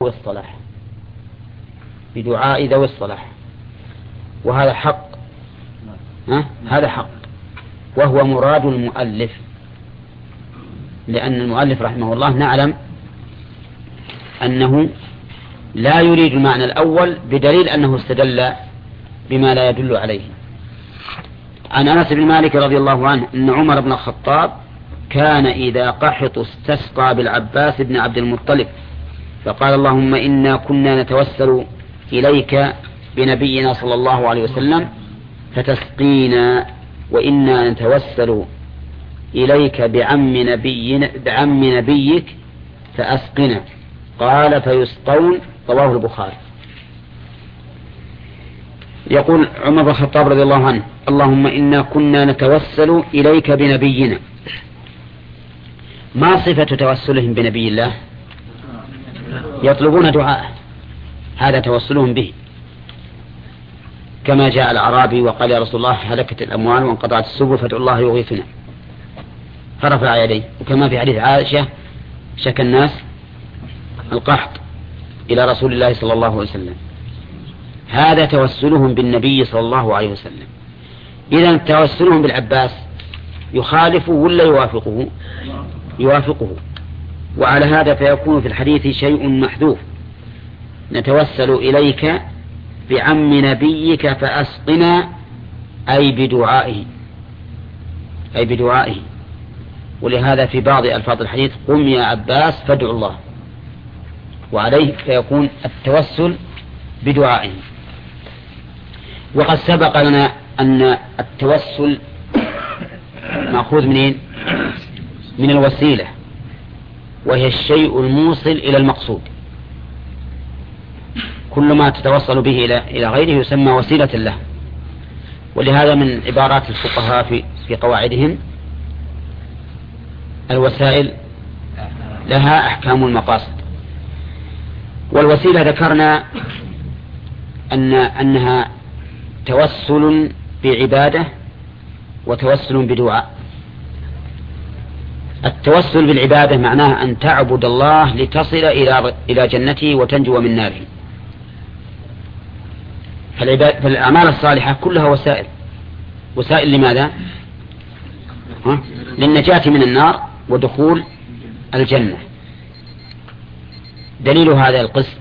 الصلاح، بدعاء ذوي الصلاح، وهذا حق. هذا حق، وهو مراد المؤلف، لأن المؤلف رحمه الله نعلم أنه لا يريد المعنى الأول بدليل أنه استدل بما لا يدل عليه. عن أنس بن مالك رضي الله عنه أن عمر بن الخطاب كان إذا قحط استسقى بالعباس بن عبد المطلب فقال: اللهم إنا كنا نتوسل إليك بنبينا صلى الله عليه وسلم فتسقينا، وإنا نتوسل إليك بعم نبيك فأسقنا. قال: فيسقون. رواه البخاري. يقول عمر بن الخطاب رضي الله عنه: اللهم إنا كنا نتوسل إليك بنبينا. ما صفة توسلهم بنبي الله؟ يطلبون دعاءه، هذا توسلهم به، كما جاء الأعرابي وقال: يا رسول الله هلكت الأموال وانقطعت السبل فادعوا الله يغيثنا، فرفع يديه. وكما في حديث عائشة: شكى الناس القحط إلى رسول الله صلى الله عليه وسلم. هذا توسلهم بالنبي صلى الله عليه وسلم. إذن توسلهم بالعباس يخالفه ولا يوافقه؟ يوافقه. وعلى هذا فيكون في الحديث شيء محذوف: نتوسل إليك بعم نبيك فأسقنا، أي بدعائه. ولهذا في بعض ألفاظ الحديث: قم يا عباس فادعوا الله. وعليه فيكون التوسل بدعائه. وقد سبق لنا أن التوسل مأخوذ منين؟ من الوسيلة، وهي الشيء الموصل إلى المقصود. كل ما تتوصل به إلى غيره يسمى وسيلة له. ولهذا من عبارات الفقهاء في قواعدهم: الوسائل لها أحكام المقاصد. والوسيلة ذكرنا أنها توسل بعبادة وتوسل بدعاء. التوسل بالعبادة معناه أن تعبد الله لتصل إلى جنته وتنجو من ناره. فالأعمال الصالحة كلها وسائل لماذا؟ للنجاة من النار ودخول الجنة. دليل هذا القسم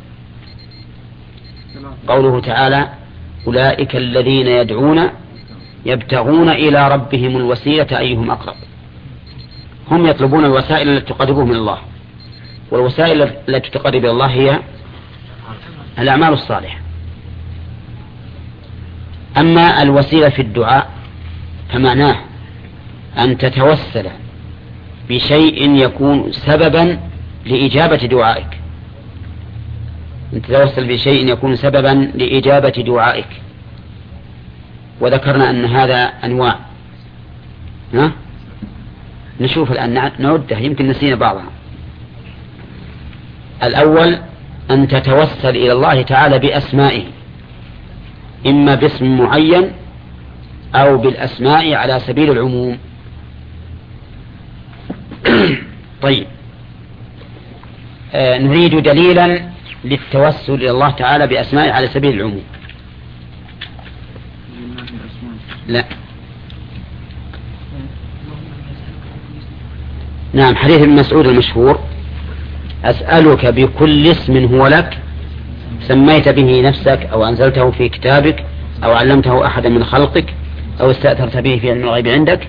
قوله تعالى: أولئك الذين يبتغون إلى ربهم الوسيلة أيهم أقرب. هم يطلبون الوسائل التي تقربهم من الله، والوسائل التي تقرب إلى الله هي الأعمال الصالحة. أما الوسيلة في الدعاء فمعناه أن تتوسل بشيء يكون سببا لإجابة دعائك. وذكرنا أن هذا أنواع. نشوف الآن نعده، يمكن نسينا بعضها. الأول أن تتوسل إلى الله تعالى بأسمائه، إما باسم معين أو بالأسماء على سبيل العموم. طيب، نريد دليلا للتوسل إلى الله تعالى بأسمائه على سبيل العموم. لا، نعم، حديث ابن مسعود المشهور: أسألك بكل اسم هو لك سميت به نفسك أو أنزلته في كتابك أو علمته أحدا من خلقك أو استأثرت به في علم الغيب عندك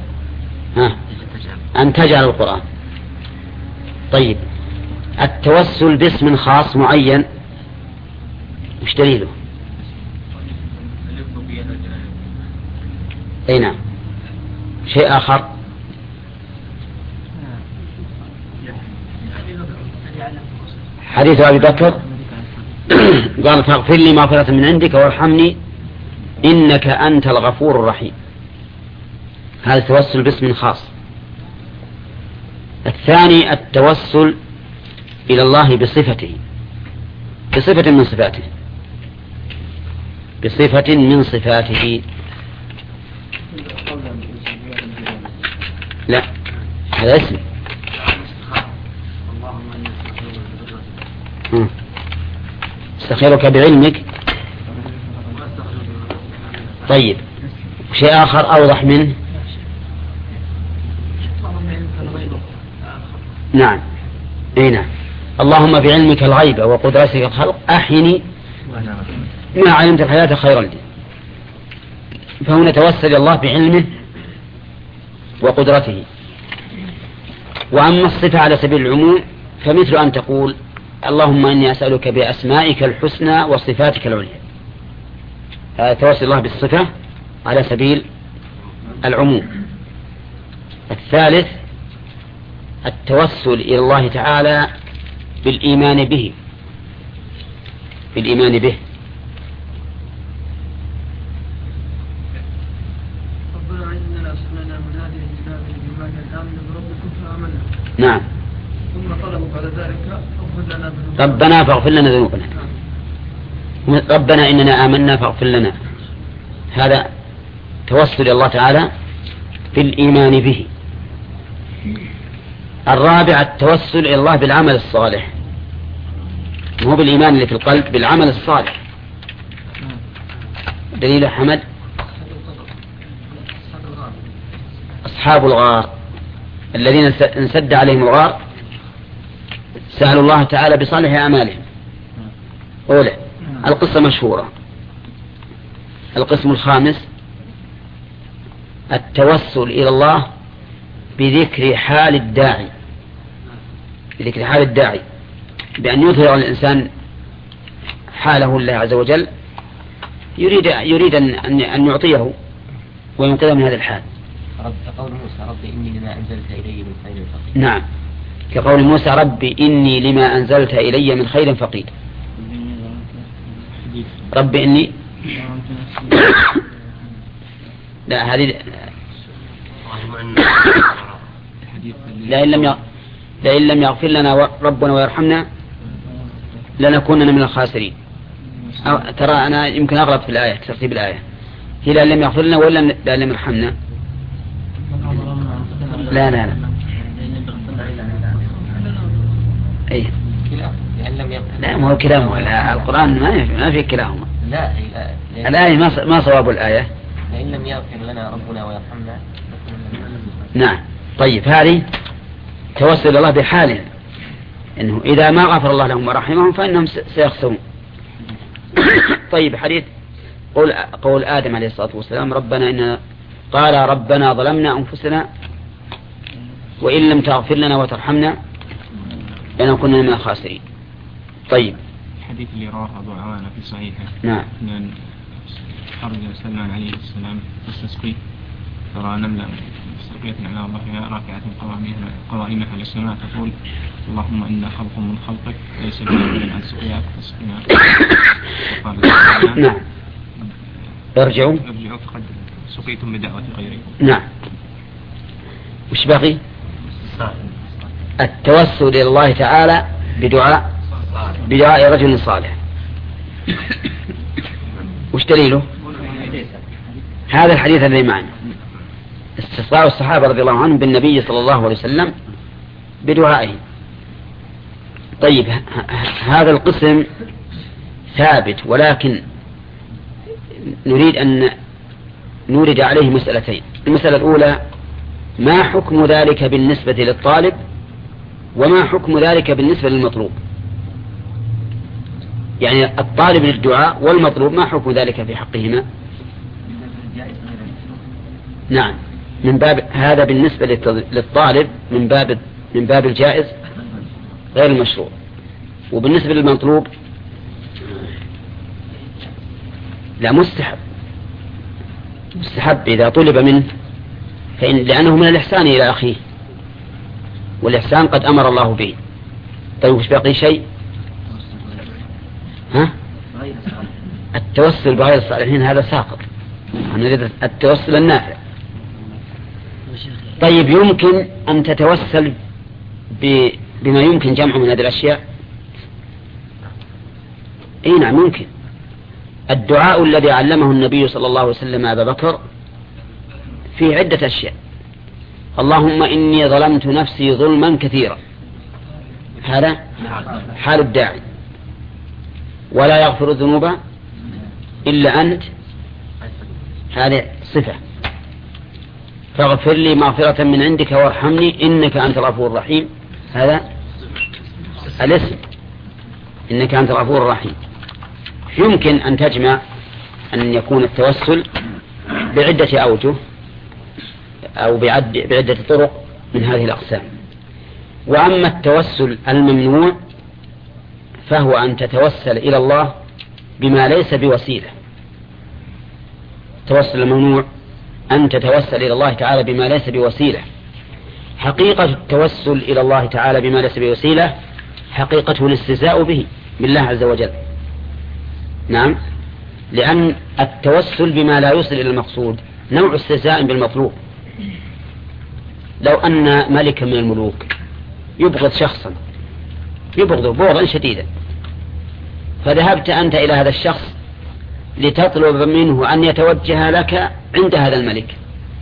أن تجعل القرآن. طيب، التوسل باسم خاص معين مش دليله؟ أي نعم. شيء آخر: حديث أبي بكر قال: فاغفر لي مغفرة من عندك وارحمني إنك أنت الغفور الرحيم. هذا التوسل باسم خاص. الثاني التوسل إلى الله بصفته، بصفة من صفاته. لا، هذا اسم. واستخيرك بعلمك. طيب شيء آخر أوضح منه. نعم نعم. اللهم بعلمك الغيب وقدرتك الخلق أحيني ما علمت الحياة خيرا لي. فهنا توسل الله بعلمه وقدرته. وأما الصفة على سبيل العموم فمثل أن تقول اللهم إني أسألك بأسمائك الحسنى وصفاتك العليا. هذا توسل الله بالصفة على سبيل العموم. الثالث التوسل إلى الله تعالى بالإيمان به، بالإيمان به. نعم. ثم طلبوا بعد ذلك ربنا فاغفر لنا ذنوبنا. ربنا إننا آمنا فاغفر لنا. هذا توسل الله تعالى بالإيمان به. الرابع التوسل إلى الله بالعمل الصالح، مو بالإيمان اللي في القلب، بالعمل الصالح. دليل حمد أصحاب الغار الذين انسد عليهم الغار سألوا الله تعالى بصالح أعمالهم. أولى القصة مشهورة. القسم الخامس التوسل إلى الله بذكر حال الداعي، بذكر حال الداعي، بأن يظهر الإنسان حاله لله عز وجل، يريد أن يعطيه وينقذه من هذا الحال. كقول موسى ربي إني لما أنزلت إلي من خير فقير. نعم كقول موسى ربي إني لما أنزلت إلي من خير فقير. ربي إني لا هذه لئن لم يغفر لنا ربنا ويرحمنا لنكونن من الخاسرين. ترى أنا يمكن أغلط في الآية ترتيب الآية. هي لئن لم يغفر لنا ولا لئن لم يرحمنا؟ لا لا لا أي لا ما هو كلاهما. القرآن ما في كلاهما. لا الآية ما صواب الآية. لئن لم يغفر لنا ربنا ويرحمنا. نعم. طيب هذه توسل الله بحالهم إنه إذا ما غفر الله لهم ورحمهم فإنهم سيخسرون. طيب حديث قول آدم عليه الصلاة والسلام ربنا إننا قال ربنا ظلمنا أنفسنا وإن لم تغفر لنا وترحمنا لنكونن من الخاسرين. طيب الحديث اللي رواه أبو عوانة في صحيحه. نعم. خرج سلمان عليه السلام يستسقي فرأى نملة مستلقية على ظهرها راكعة قوائمها على السماء تقول اللهم إنا خلق من خلقك ليس بنا عن سقياك فاسقنا. نعم. ارجعوا فقد سقيتم بدعوة غيركم. نعم. وش باقي؟ التوسل إلى الله تعالى بدعاء رجل صالح. وش دليله؟ هذا الحديث الذي معنا استصغاء الصحابة رضي الله عنهم بالنبي صلى الله عليه وسلم بدعائه. طيب هذا القسم ثابت، ولكن نريد أن نورد عليه مسألتين. المسألة الأولى ما حكم ذلك بالنسبة للطالب وما حكم ذلك بالنسبة للمطلوب؟ يعني الطالب للدعاء والمطلوب ما حكم ذلك في حقهما؟ نعم من باب هذا بالنسبة للطالب من باب الجائز غير المشروع، وبالنسبة للمطلوب لا مستحب إذا طلب منه لأنه من الإحسان إلى أخيه، والإحسان قد أمر الله به. طيب وش باقي شيء؟ التوسل بغير الصالحين هذا ساقط. نريد التوسل النافع. طيب يمكن أن تتوسل بما يمكن جمعه من هذه الأشياء؟ اي نعم ممكن. الدعاء الذي علمه النبي صلى الله عليه وسلم أبا بكر في عدة أشياء. اللهم إني ظلمت نفسي ظلما كثيرا، هذا حال الداعي. ولا يغفر الذنوب إلا أنت، هذه صفة. فاغفر لي مغفرة من عندك وارحمني إنك أنت الغفور الرحيم، هذا الاسم، إنك أنت الغفور الرحيم. يمكن أن تجمع أن يكون التوسل بعدة أوجه أو بعدة طرق من هذه الأقسام. وأما التوسل الممنوع فهو أن تتوسل إلى الله بما ليس بوسيلة. التوسل الممنوع أن تتوسل إلى الله تعالى بما ليس بوسيلة. حقيقة التوسل إلى الله تعالى بما ليس بوسيلة حقيقته الاستهزاء به بالله عز وجل. نعم، لأن التوسل بما لا يوصل إلى المقصود نوع استهزاء بالمطلوب. لو أن ملكا من الملوك يبغض شخصا، يبغضه بغضا شديدا، فذهبت أنت إلى هذا الشخص لتطلب منه أن يتوجه لك عند هذا الملك،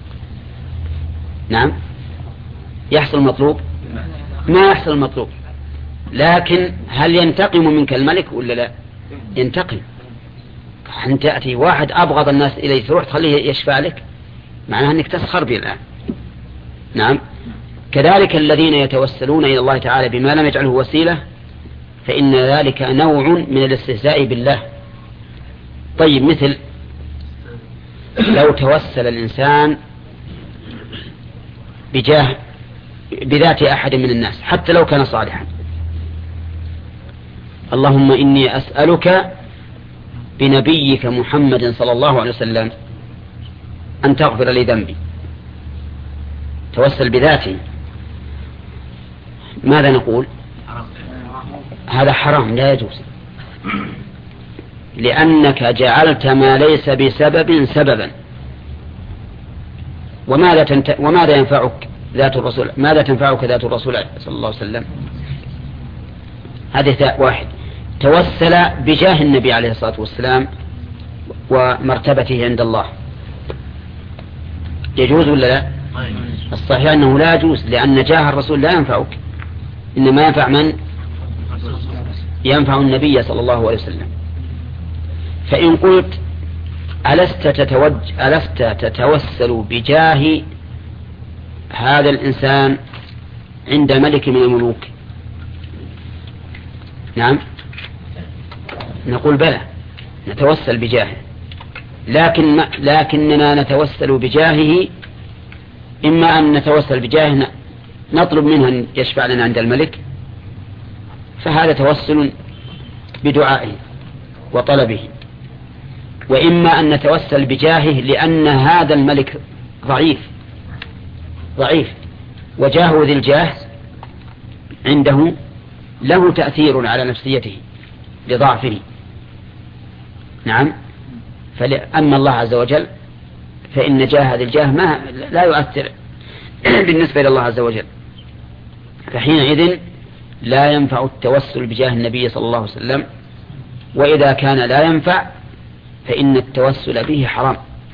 نعم، يحصل المطلوب؟ ما يحصل المطلوب. لكن هل ينتقم منك الملك ولا لا؟ ينتقم. أن تأتي واحد أبغض الناس إليه تروح تخليه يشفع لك، معناها أنك تسخر به الآن. نعم، كذلك الذين يتوسلون إلى الله تعالى بما لم يجعله وسيلة فإن ذلك نوع من الاستهزاء بالله. طيب، مثل لو توسل الإنسان بذات أحد من الناس حتى لو كان صالحا، اللهم إني أسألك بنبيك محمد صلى الله عليه وسلم أن تغفر لي ذنبي، توسل بذاته، ماذا نقول؟ هذا حرام، لا يجوز، لأنك جعلت ما ليس بسبب سببا. وماذا ينفعك ذات الرسول؟ ماذا تنفعك ذات الرسول صلى الله عليه وسلم؟ هذه واحد توسل بجاه النبي عليه الصلاة والسلام ومرتبته عند الله، يجوز ولا لا؟ الصحيح أنه لا يجوز، لأن جاه الرسول لا ينفعك، إنما ينفع من؟ ينفع النبي صلى الله عليه وسلم. فإن قلت ألست تتوسل بجاه هذا الإنسان عند ملك من الملوك؟ نعم، نقول بلى، نتوسل بجاهه، لكننا نتوسل بجاهه، إما أن نتوسل بجاهه نطلب منه أن يشفع لنا عند الملك، فهذا توسل بدعائه وطلبه، وإما أن نتوسل بجاهه لأن هذا الملك ضعيف وجاهه ذي الجاه عنده له تأثير على نفسيته لضعفه. نعم، أما الله عز وجل فإن جاه ذي الجاه لا يؤثر بالنسبة إلى الله عز وجل، فحينئذ لا ينفع التوسل بجاه النبي صلى الله عليه وسلم. وإذا كان لا ينفع فإن التوسل به حرام.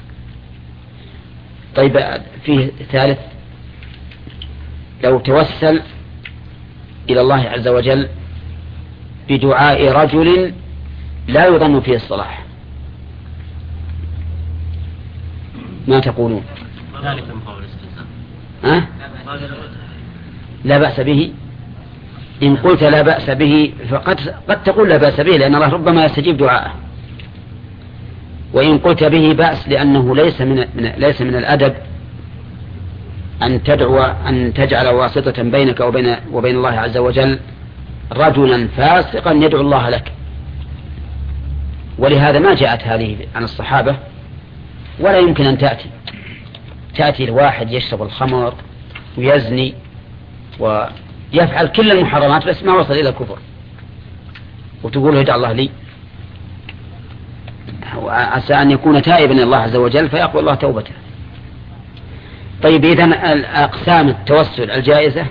طيب، فيه ثالث، لو توسل إلى الله عز وجل بدعاء رجل لا يظن فيه الصلاح، ما تقولون؟ لا بأس به. إن قلت لا بأس به فقد تقول لا بأس به، لأن الله ربما يستجيب دعاءه. وإن قلت به بأس لأنه ليس من الأدب أن تجعل واسطة بينك وبين الله عز وجل رجلا فاسقا يدعو الله لك. ولهذا ما جاءت هذه عن الصحابة، ولا يمكن أن تأتي الواحد يشرب الخمر ويزني ويفعل كل المحرمات بس ما وصل إلى الكفر وتقول ادع الله لي، عسى أن يكون تائبا إلى الله عز وجل فيقبل الله توبته. طيب، إذن أقسام التوسل الجائزة،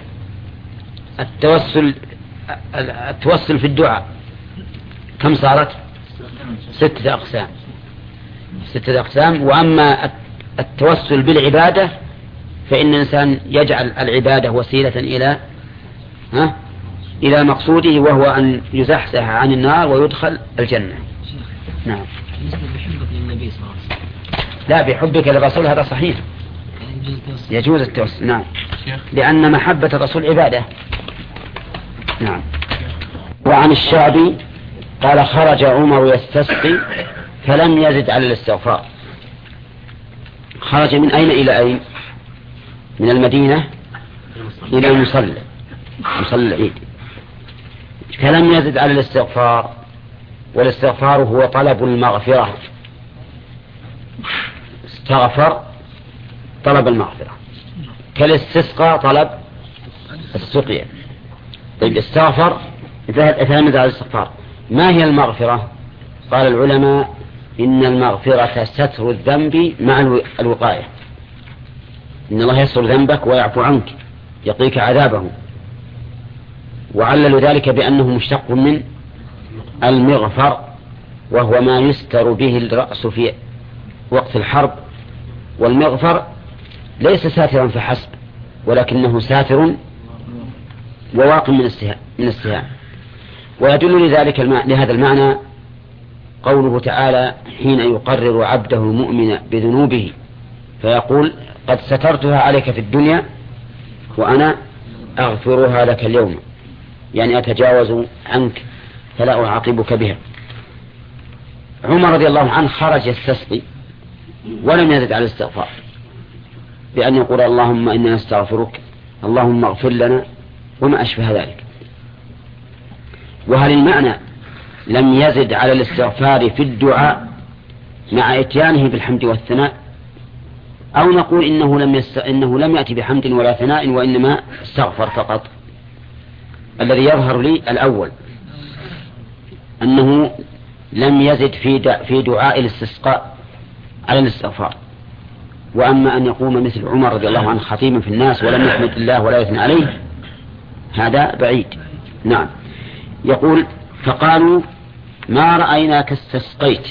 التوسل في الدعاء كم صارت؟ 6 أقسام. وأما التوسل بالعبادة فإن الإنسان يجعل العبادة وسيلة إلى مقصوده وهو أن يزحزح عن النار ويدخل الجنة. نعم. بحبك للنبي صلى الله عليه وسلم. لا، بحبك للرسول هذا صحيح، يجوز التوسل. نعم، لأن محبة الرسول عبادة. نعم. وعن الشعبي قال خرج عمر يستسقي فلم يزد على الاستغفار. خرج من أين إلى أين؟ من المدينة إلى المصلى، مصلى العيد، فلم يزد على الاستغفار. والاستغفار هو طلب المغفرة، استغفر طلب المغفرة، كالاستسقى طلب السقيا. طيب استغفر فلم يزد على الاستغفار. ما هي المغفرة؟ قال العلماء إن المغفرة ستر الذنب مع الوقاية. إن الله يستر ذنبك ويعفو عنك، يقيك عذابه. وعلل ذلك بأنه مشتق من المغفر، وهو ما يستر به الرأس في وقت الحرب. والمغفر ليس ساترا فحسب، ولكنه ساتر وواق من السهام. ويدل لهذا المعنى قوله تعالى حين يقرر عبده المؤمن بذنوبه فيقول قد سترتها عليك في الدنيا وأنا أغفرها لك اليوم، يعني أتجاوز عنك فلا أعاقبك بها. عمر رضي الله عنه خرج يستسقي ولم يزد على الاستغفار، بأن يقول اللهم إنا نستغفرك، اللهم اغفر لنا، وما أشبه ذلك. وهل المعنى لم يزد على الاستغفار في الدعاء مع اتيانه بالحمد والثناء، أو نقول إنه لم يأتي بحمد ولا ثناء وإنما استغفر فقط؟ الذي يظهر لي الأول، أنه لم يزد في دعاء الاستسقاء على الاستغفار. وأما أن يقوم مثل عمر رضي الله عنه خطيبا في الناس ولم يحمد الله ولا يثنى عليه، هذا بعيد. نعم. يقول فقالوا ما رأيناك استسقيت،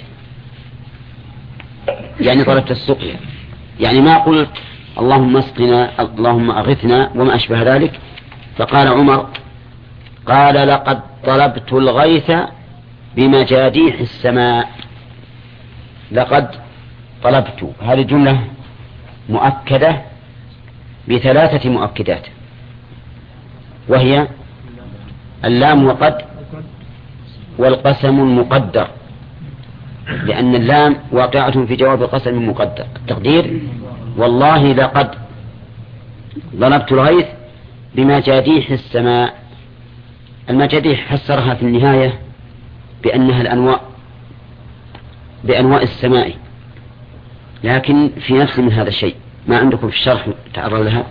يعني طلبت السقيا، يعني ما قلت اللهم اسقنا، اللهم أغثنا، وما أشبه ذلك. فقال عمر قال لقد طلبت الغيث بمجاديح السماء. لقد طلبت، هذه جملة مؤكدة بثلاثة مؤكدات، وهي اللام وقد والقسم المقدر، لأن اللام واقعة في جواب القسم مقدر. التقدير والله لقد ضربت الغيث بمجاديح السماء. المجاديح فسرها في النهاية بأنها بأنواء السماء، لكن في نفس من هذا الشيء. ما عندكم في الشرح تعرض لها؟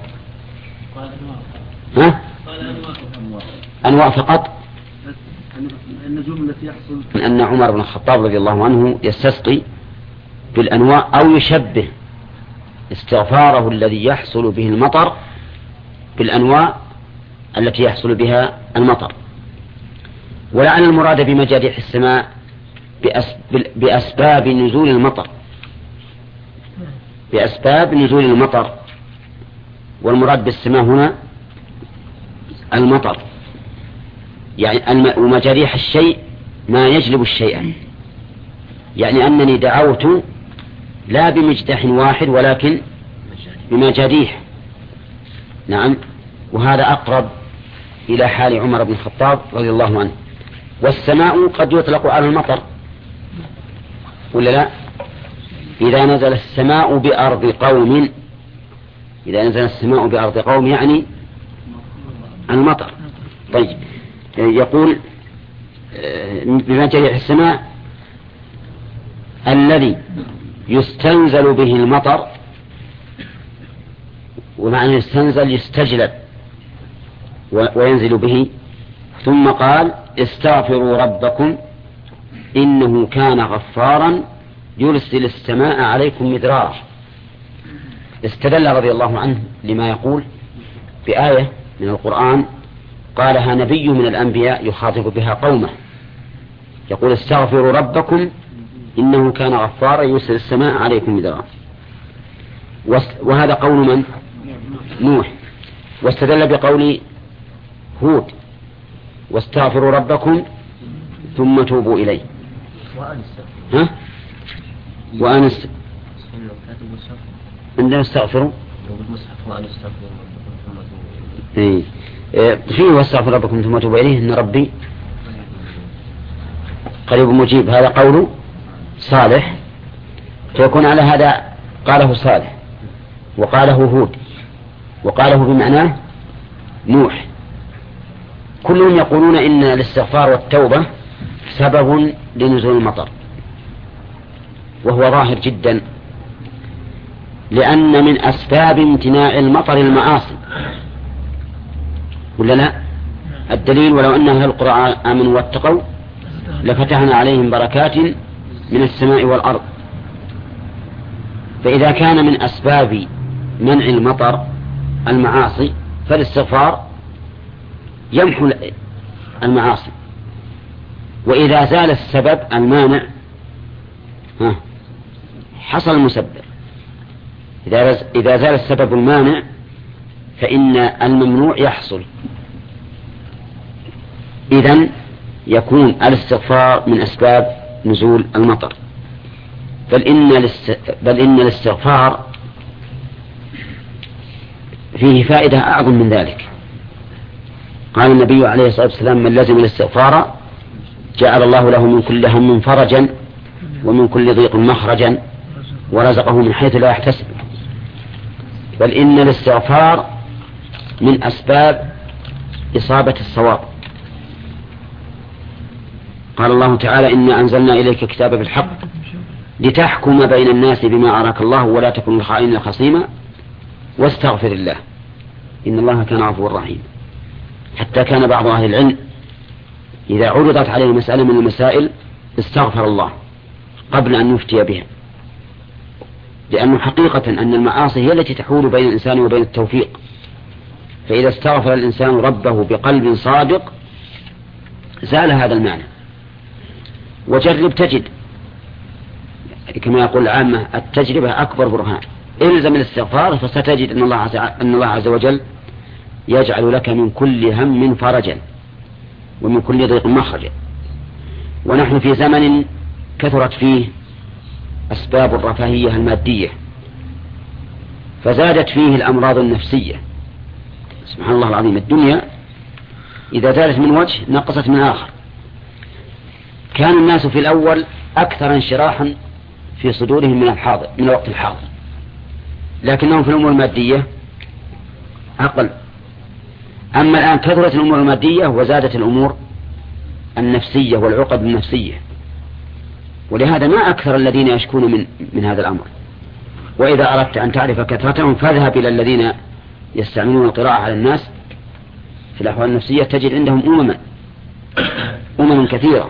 أنواع فقط. النجوم التي يحصل من أن عمر بن الخطاب رضي الله عنه يستسقي بالأنواع، أو يشبه استغفاره الذي يحصل به المطر بالأنواع التي يحصل بها المطر. ولعل المراد بمجاديح السماء بأسباب نزول المطر، بأسباب نزول المطر، والمراد بالسماء هنا المطر، يعني ومجاريح الشيء ما يجلب الشيء، يعني أنني دعوت لا بمجدح واحد ولكن بمجاريح. نعم. وهذا أقرب إلى حال عمر بن الخطاب رضي الله عنه. والسماء قد يطلق على المطر ولا لا؟ إذا نزل السماء بأرض قوم، إذا نزل السماء بأرض قوم يعني المطر. طيب، يقول بمجاريح السماء الذي يستنزل به المطر، ومعنى يستنزل يستجلب وينزل به. ثم قال استغفروا ربكم إنه كان غفارا يرسل السماء عليكم مدرارا. استدل رضي الله عنه لما يقول بآية من القرآن قالها نبي من الأنبياء يخاطب بها قومه، يقول استغفروا ربكم إنه كان غفارا يرسل السماء عليكم مدرارا. وهذا قول من؟ نوح. واستدل بقول هود واستغفروا ربكم ثم توبوا إليه. ها؟ وأنس عندنا استغفروا فيه واستغفر ربكم ثم توبوا إليه إن ربي قريب مجيب. هذا قول صالح، فيكون على هذا قاله صالح وقاله هود وقاله بمعناه نوح، كلهم يقولون إن الاستغفار والتوبة سبب لنزول المطر، وهو ظاهر جدا، لأن من أسباب امتناع المطر المعاصي، ولا لا؟ الدليل ولو أن أهل القرى آمنوا واتقوا لفتحنا عليهم بركات من السماء والأرض. فإذا كان من أسباب منع المطر المعاصي فالاستغفار يمحو المعاصي، وإذا زال السبب المانع حصل المسبب. إذا زال السبب المانع فإن الممنوع يحصل. إذن يكون الاستغفار من أسباب نزول المطر. بل إن الاستغفار فيه فائدة أعظم من ذلك. قال النبي عليه الصلاة والسلام: من لزم الاستغفار جعل الله له من كل هم فرجا ومن كل ضيق مخرجا ورزقه من حيث لا يحتسب. بل إن الاستغفار من أسباب إصابة الصواب. قال الله تعالى: إنا أنزلنا إليك كتابا بالحق لتحكم بين الناس بما أراك الله ولا تكن للخائنين خصيما واستغفر الله إن الله كان عفوا رحيما. حتى كان بعض أهل العلم إذا عرضت عليه مسألة من المسائل استغفر الله قبل أن يفتي بها، لأنه حقيقة أن المعاصي هي التي تحول بين الإنسان وبين التوفيق. فإذا استغفر الإنسان ربه بقلب صادق زال هذا المعنى. وجرب تجد، كما يقول العامة: التجربة أكبر برهان. إلزم الاستغفار فستجد أن الله عز وجل يجعل لك من كل هم فرجا ومن كل ضيق مخرجا. ونحن في زمن كثرت فيه أسباب الرفاهية المادية، فزادت فيه الأمراض النفسية. سبحان الله العظيم، الدنيا إذا زادت من وجه نقصت من آخر. كان الناس في الأول أكثر انشراحا في صدورهم من الوقت الحاضر، لكنهم في الأمور المادية أقل. أما الآن كثرت الأمور المادية وزادت الأمور النفسية والعقد النفسية، ولهذا ما أكثر الذين يشكون من هذا الأمر. وإذا أردت أن تعرف كثرتهم فاذهب إلى الذين يستعملون القراءة على الناس في الأحوال النفسية، تجد عندهم أمما كثيرة.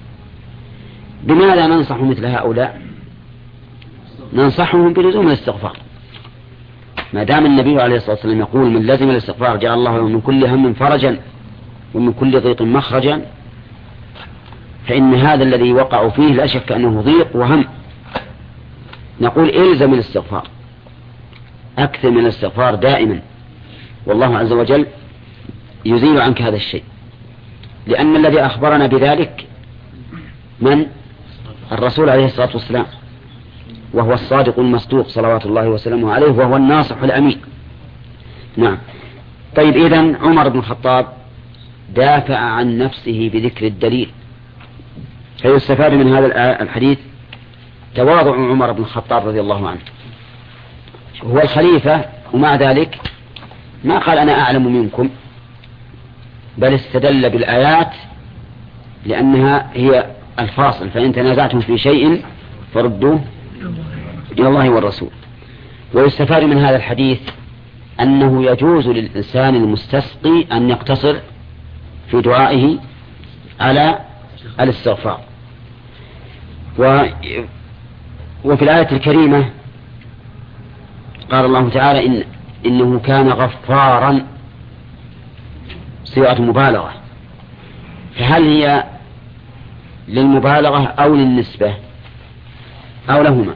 بماذا ننصح مثل هؤلاء؟ ننصحهم بلزوم الاستغفار. ما دام النبي عليه الصلاة والسلام يقول: من لزم الاستغفار جعل الله له من كل هم فرجا ومن كل ضيق مخرجا، فإن هذا الذي وقع فيه لا شك أنه ضيق وهم. نقول: إلزم الاستغفار، أكثر من الاستغفار دائما، والله عز وجل يزيل عنك هذا الشيء. لأن الذي أخبرنا بذلك من؟ الرسول عليه الصلاة والسلام، وهو الصادق المصدوق صلوات الله وسلامه عليه، وهو الناصح الأمين. نعم. طيب، إذن عمر بن الخطاب دافع عن نفسه بذكر الدليل، فيستفاد من هذا الحديث تواضع عمر بن الخطاب رضي الله عنه. هو الخليفة، ومع ذلك ما قال أنا أعلم منكم، بل استدل بالآيات لأنها هي الفاصل: فإن تنازعتم في شيء فردوه إلى الله والرسول. ويستفاد من هذا الحديث أنه يجوز للإنسان المستسقي أن يقتصر في دعائه على الاستغفار. وفي الآية الكريمة قال الله تعالى: إنه كان غفارا، صيغة مبالغة. فهل هي للمبالغة أو للنسبة أو لهما؟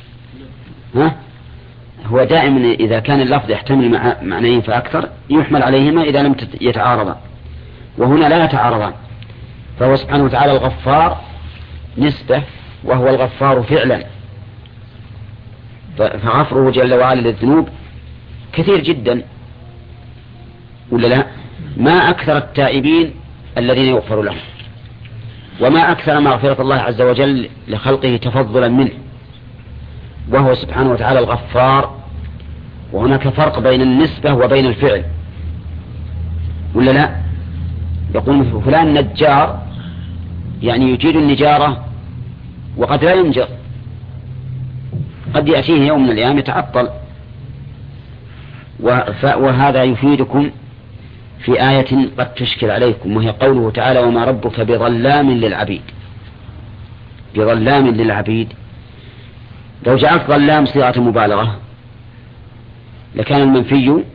هو دائما إذا كان اللفظ يحتمل معنيين فأكثر يحمل عليهما إذا لم يتعارضا. وهنا لا يتعارضان، فهو سبحانه وتعالى الغفار نسبة وهو الغفار فعلا، فغفره جل وعلا للذنوب كثير جدا ولا لا؟ ما أكثر التائبين الذين يغفر لهم، وما أكثر مغفرة الله عز وجل لخلقه تفضلا منه، وهو سبحانه وتعالى الغفار. وهناك فرق بين النسبة وبين الفعل ولا لا؟ يقول فلان نجار، يعني يجيد النجارة وقد لا ينجر، قد يأتيه يوم من الأيام يتعطل. وهذا يفيدكم في آية قد تشكل عليكم، وهي قوله تعالى وما ربك بظلام للعبيد. بظلام للعبيد، لو جعلت ظلام صيغة مبالغة لكان المنفي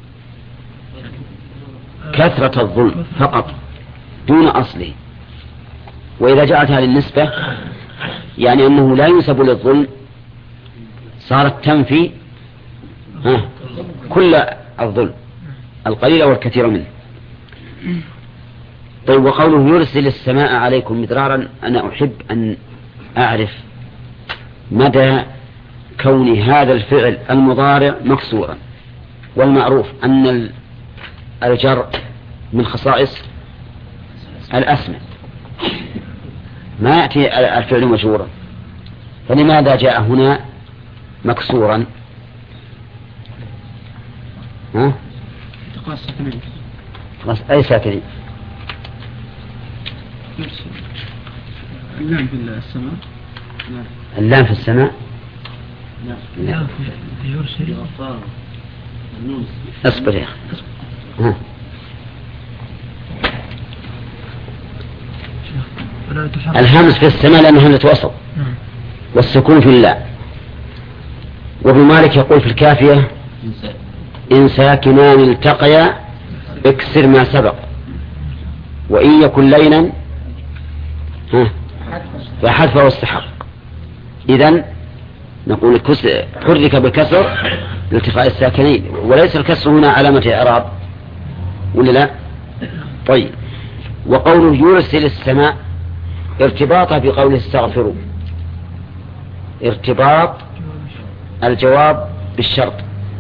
كثرة الظلم فقط دون أصله، وإذا جعلتها للنسبة يعني أنه لا ينسب للظلم صارت تنفي كل الظلم القليل والكثير منه. طيب، وقوله يرسل السماء عليكم مدرارا، أنا أحب أن أعرف مدى كون هذا الفعل المضارع مكسورا، والمعروف أن الجر من خصائص الأسماء، ما يأتي الفعل مجرورا، فلماذا جاء هنا مكسورا؟ خلاص، أي ساكنين؟ اللام في السماء. اللام في السماء. لا في يرسل. اصبر يا أخي. الهمز في السماء لأنه همزة وسط، والسكون في اللام. وابن مالك يقول في الكافية إن ساكنان التقيا اكسر ما سبق، وإن يكن لينا فحذفه واستحق. إذن نقول حرك بالكسر لالتقاء الساكنين، وليس الكسر هنا علامة إعراب ولا لا؟ طيب، وقوله يرسل السماء ارتباطه بقوله استغفروا، ارتباط الجواب بالشرط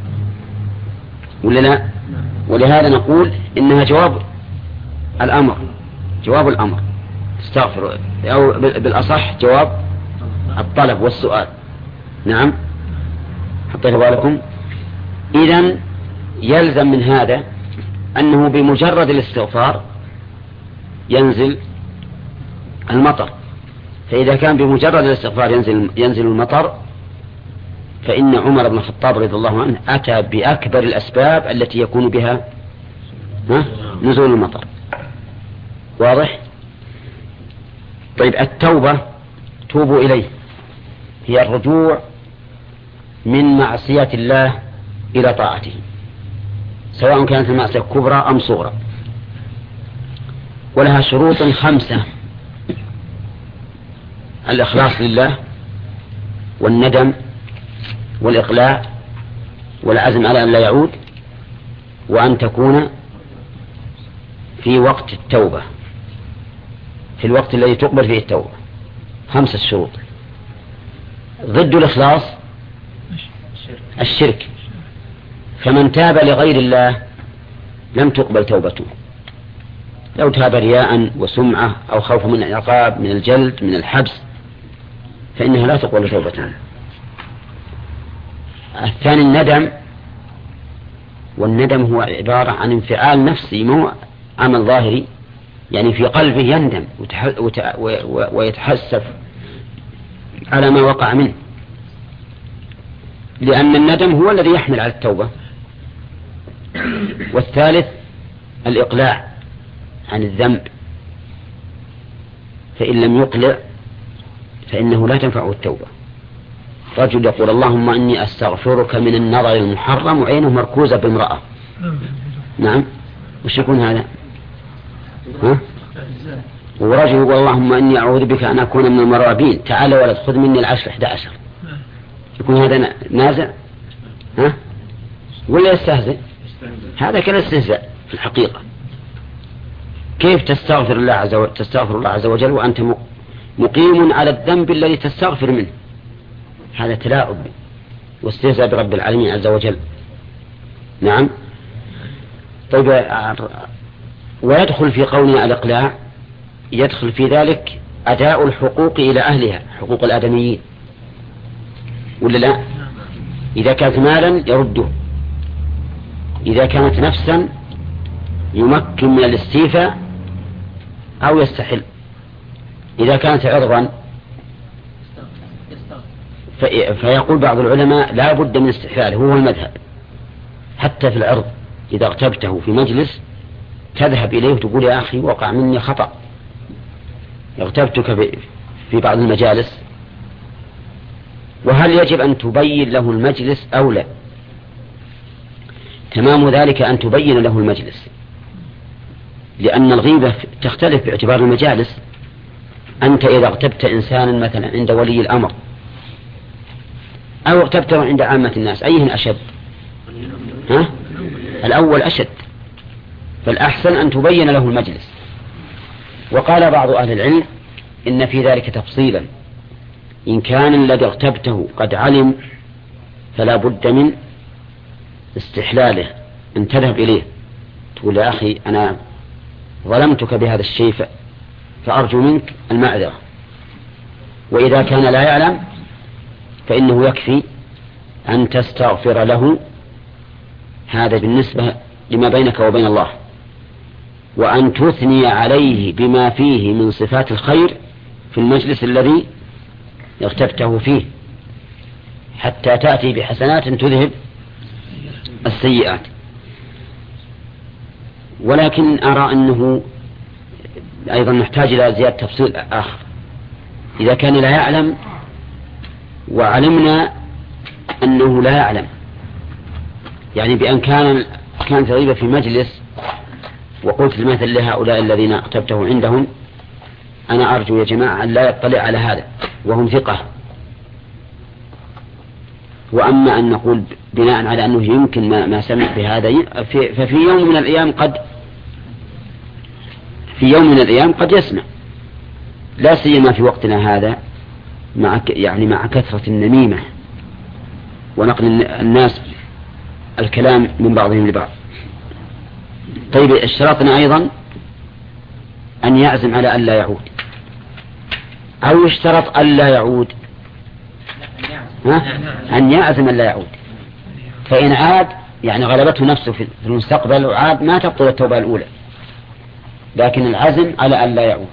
ولا لا؟ ولهذا نقول إنها جواب الأمر، جواب الأمر استغفروا، أو بالأصح جواب الطلب والسؤال. نعم، حطيت بالكم. إذن يلزم من هذا أنه بمجرد الاستغفار ينزل المطر، فإذا كان بمجرد الاستغفار ينزل المطر، فإن عمر بن الخطاب رضي الله عنه أتى بأكبر الأسباب التي يكون بها نزول المطر. واضح؟ طيب، التوبة توبوا إليه هي الرجوع من معصية الله إلى طاعته، سواء كانت المعصية كبرى أم صغرى، ولها شروط 5: الإخلاص لله، والندم، والإقلاع، والعزم على أن لا يعود، وأن تكون في وقت التوبة، في الوقت الذي تقبل فيه التوبة. 5 شروط. ضد الإخلاص الشرك، فمن تاب لغير الله لم تقبل توبته، لو تاب رياء وسمعة أو خوف من العقاب، من الجلد، من الحبس، فإنها لا تقبل توبته. الثاني الندم، والندم هو عبارة عن انفعال نفسي، مو عمل ظاهري، يعني في قلبه يندم ويتحسف على ما وقع منه، لأن الندم هو الذي يحمل على التوبة. والثالث الإقلاع عن الذنب، فإن لم يقلع فإنه لا تنفعه التوبة. رجل يقول اللهم إني أستغفرك من النظر المحرم وعينه مركوزة بامرأة. نعم، وش يكون هذا؟ ورجل يقول اللهم إني أعوذ بك أن أكون من المرابين، تعال ولد خذ مني 11. يكون هذا نازع ولا يستهزئ؟ هذا كان استهزاء في الحقيقة. كيف تستغفر الله عز وجل وأنت مقيم على الذنب الذي تستغفر منه؟ هذا تلاعب واستهزاء برب العالمين عز وجل. نعم. طيب، ويدخل في قولنا الإقلاع، يدخل في ذلك أداء الحقوق إلى أهلها، حقوق الآدميين، ولا لا؟ إذا كانت مالا يرده، إذا كانت نفسا يمكن من الاستيفاء أو يستحل، إذا كانت عرضا فيقول بعض العلماء لا بد من استحلاله، هو المذهب. حتى في العرض إذا اغتبته في مجلس تذهب إليه وتقول يا أخي وقع مني خطأ، اغتبتك في بعض المجالس. وهل يجب أن تبين له المجلس أو لا؟ تمام ذلك أن تبين له المجلس، لأن الغيبة تختلف باعتبار المجالس. أنت إذا اغتبت إنسانا مثلا عند ولي الأمر أو اغتبته عند عامة الناس، أيهن أشد؟ الأول أشد، فالأحسن أن تبين له المجلس. وقال بعض أهل العلم إن في ذلك تفصيلا، إن كان الذي اغتبته قد علم فلا بد من استحلاله، أن تذهب إليه تقول يا أخي أنا ظلمتك بهذا الشيء فأرجو منك المعذرة. وإذا كان لا يعلم فإنه يكفي أن تستغفر له، هذا بالنسبة لما بينك وبين الله، وأن تثني عليه بما فيه من صفات الخير في المجلس الذي اغتبته فيه، حتى تأتي بحسنات تذهب السيئات. ولكن أرى أنه أيضا نحتاج إلى زيادة تفصيل آخر. إذا كان لا يعلم وعلمنا أنه لا يعلم، يعني بأن كانت غيبة في مجلس وقلت المثل لهؤلاء الذين اغتبته عندهم أنا أرجو يا جماعة أن لا يطلع على هذا وهم ثقة. وأما أن نقول بناء على أنه يمكن ما سمع بهذا، ففي يوم من الأيام قد يسمع، لا سيما في وقتنا هذا مع كثرة النميمة ونقل الناس الكلام من بعضهم لبعض. طيب، اشترطنا أيضا أن يعزم على أن لا يعود، أو يشترط أن لا يعود، أن يعزم أن لا يعود. فإن عاد يعني غلبته نفسه في المستقبل وعاد ما تبطل التوبة الأولى، لكن العزم على أن لا يعود.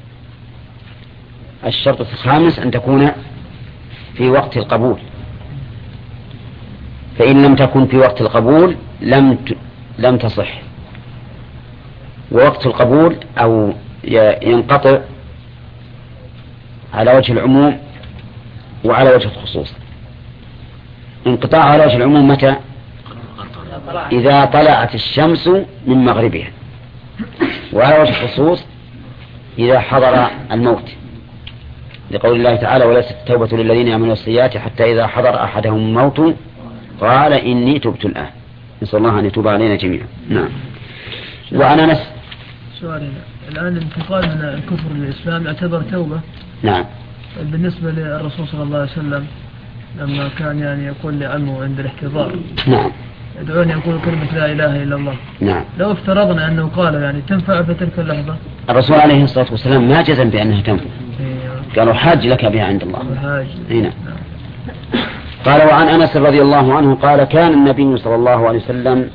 الشرط الخامس أن تكون في وقت القبول، فإن لم تكن في وقت القبول لم تصح. ووقت القبول أو ينقطع على وجه العموم وعلى وجه الخصوص. انقطاع على وجه العموم متى؟ إذا طلعت الشمس من مغربها، وعلى وجه الخصوص إذا حضر الموت، لقول الله تعالى وليست التوبة للذين يعملون السيئات حتى إذا حضر أحدهم الموت قال إني تبت الآن. نسأل الله أن يتوب علينا جميعا. نعم. وأنا سؤالنا الآن الانتقال من الكفر للإسلام يعتبر توبة؟ نعم. بالنسبة للرسول صلى الله عليه وسلم لما كان يقول لعمه عند الاحتضار نعم ادعوني أقول كلمة لا إله إلا الله، نعم، لو افترضنا أنه قال تنفع في تلك اللحظة؟ الرسول عليه الصلاة والسلام ما جزم بأنها تنفع، قالوا حاج لك بها عند الله. هنا قال وعن أنس رضي الله عنه قال كان النبي صلى الله عليه وسلم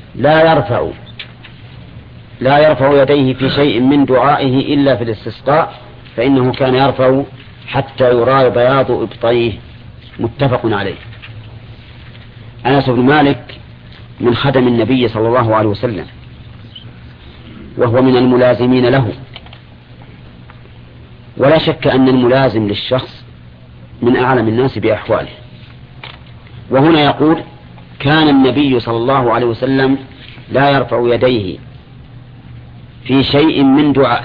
لا يرفع يديه في شيء من دعائه إلا في الاستسقاء، فإنه كان يرفع حتى يرى بياض إبطيه. متفق عليه. أنس بن مالك من خدم النبي صلى الله عليه وسلم، وهو من الملازمين له، ولا شك أن الملازم للشخص من أعلم الناس بأحواله. وهنا يقول كان النبي صلى الله عليه وسلم لا يرفع يديه في شيء من دعائه.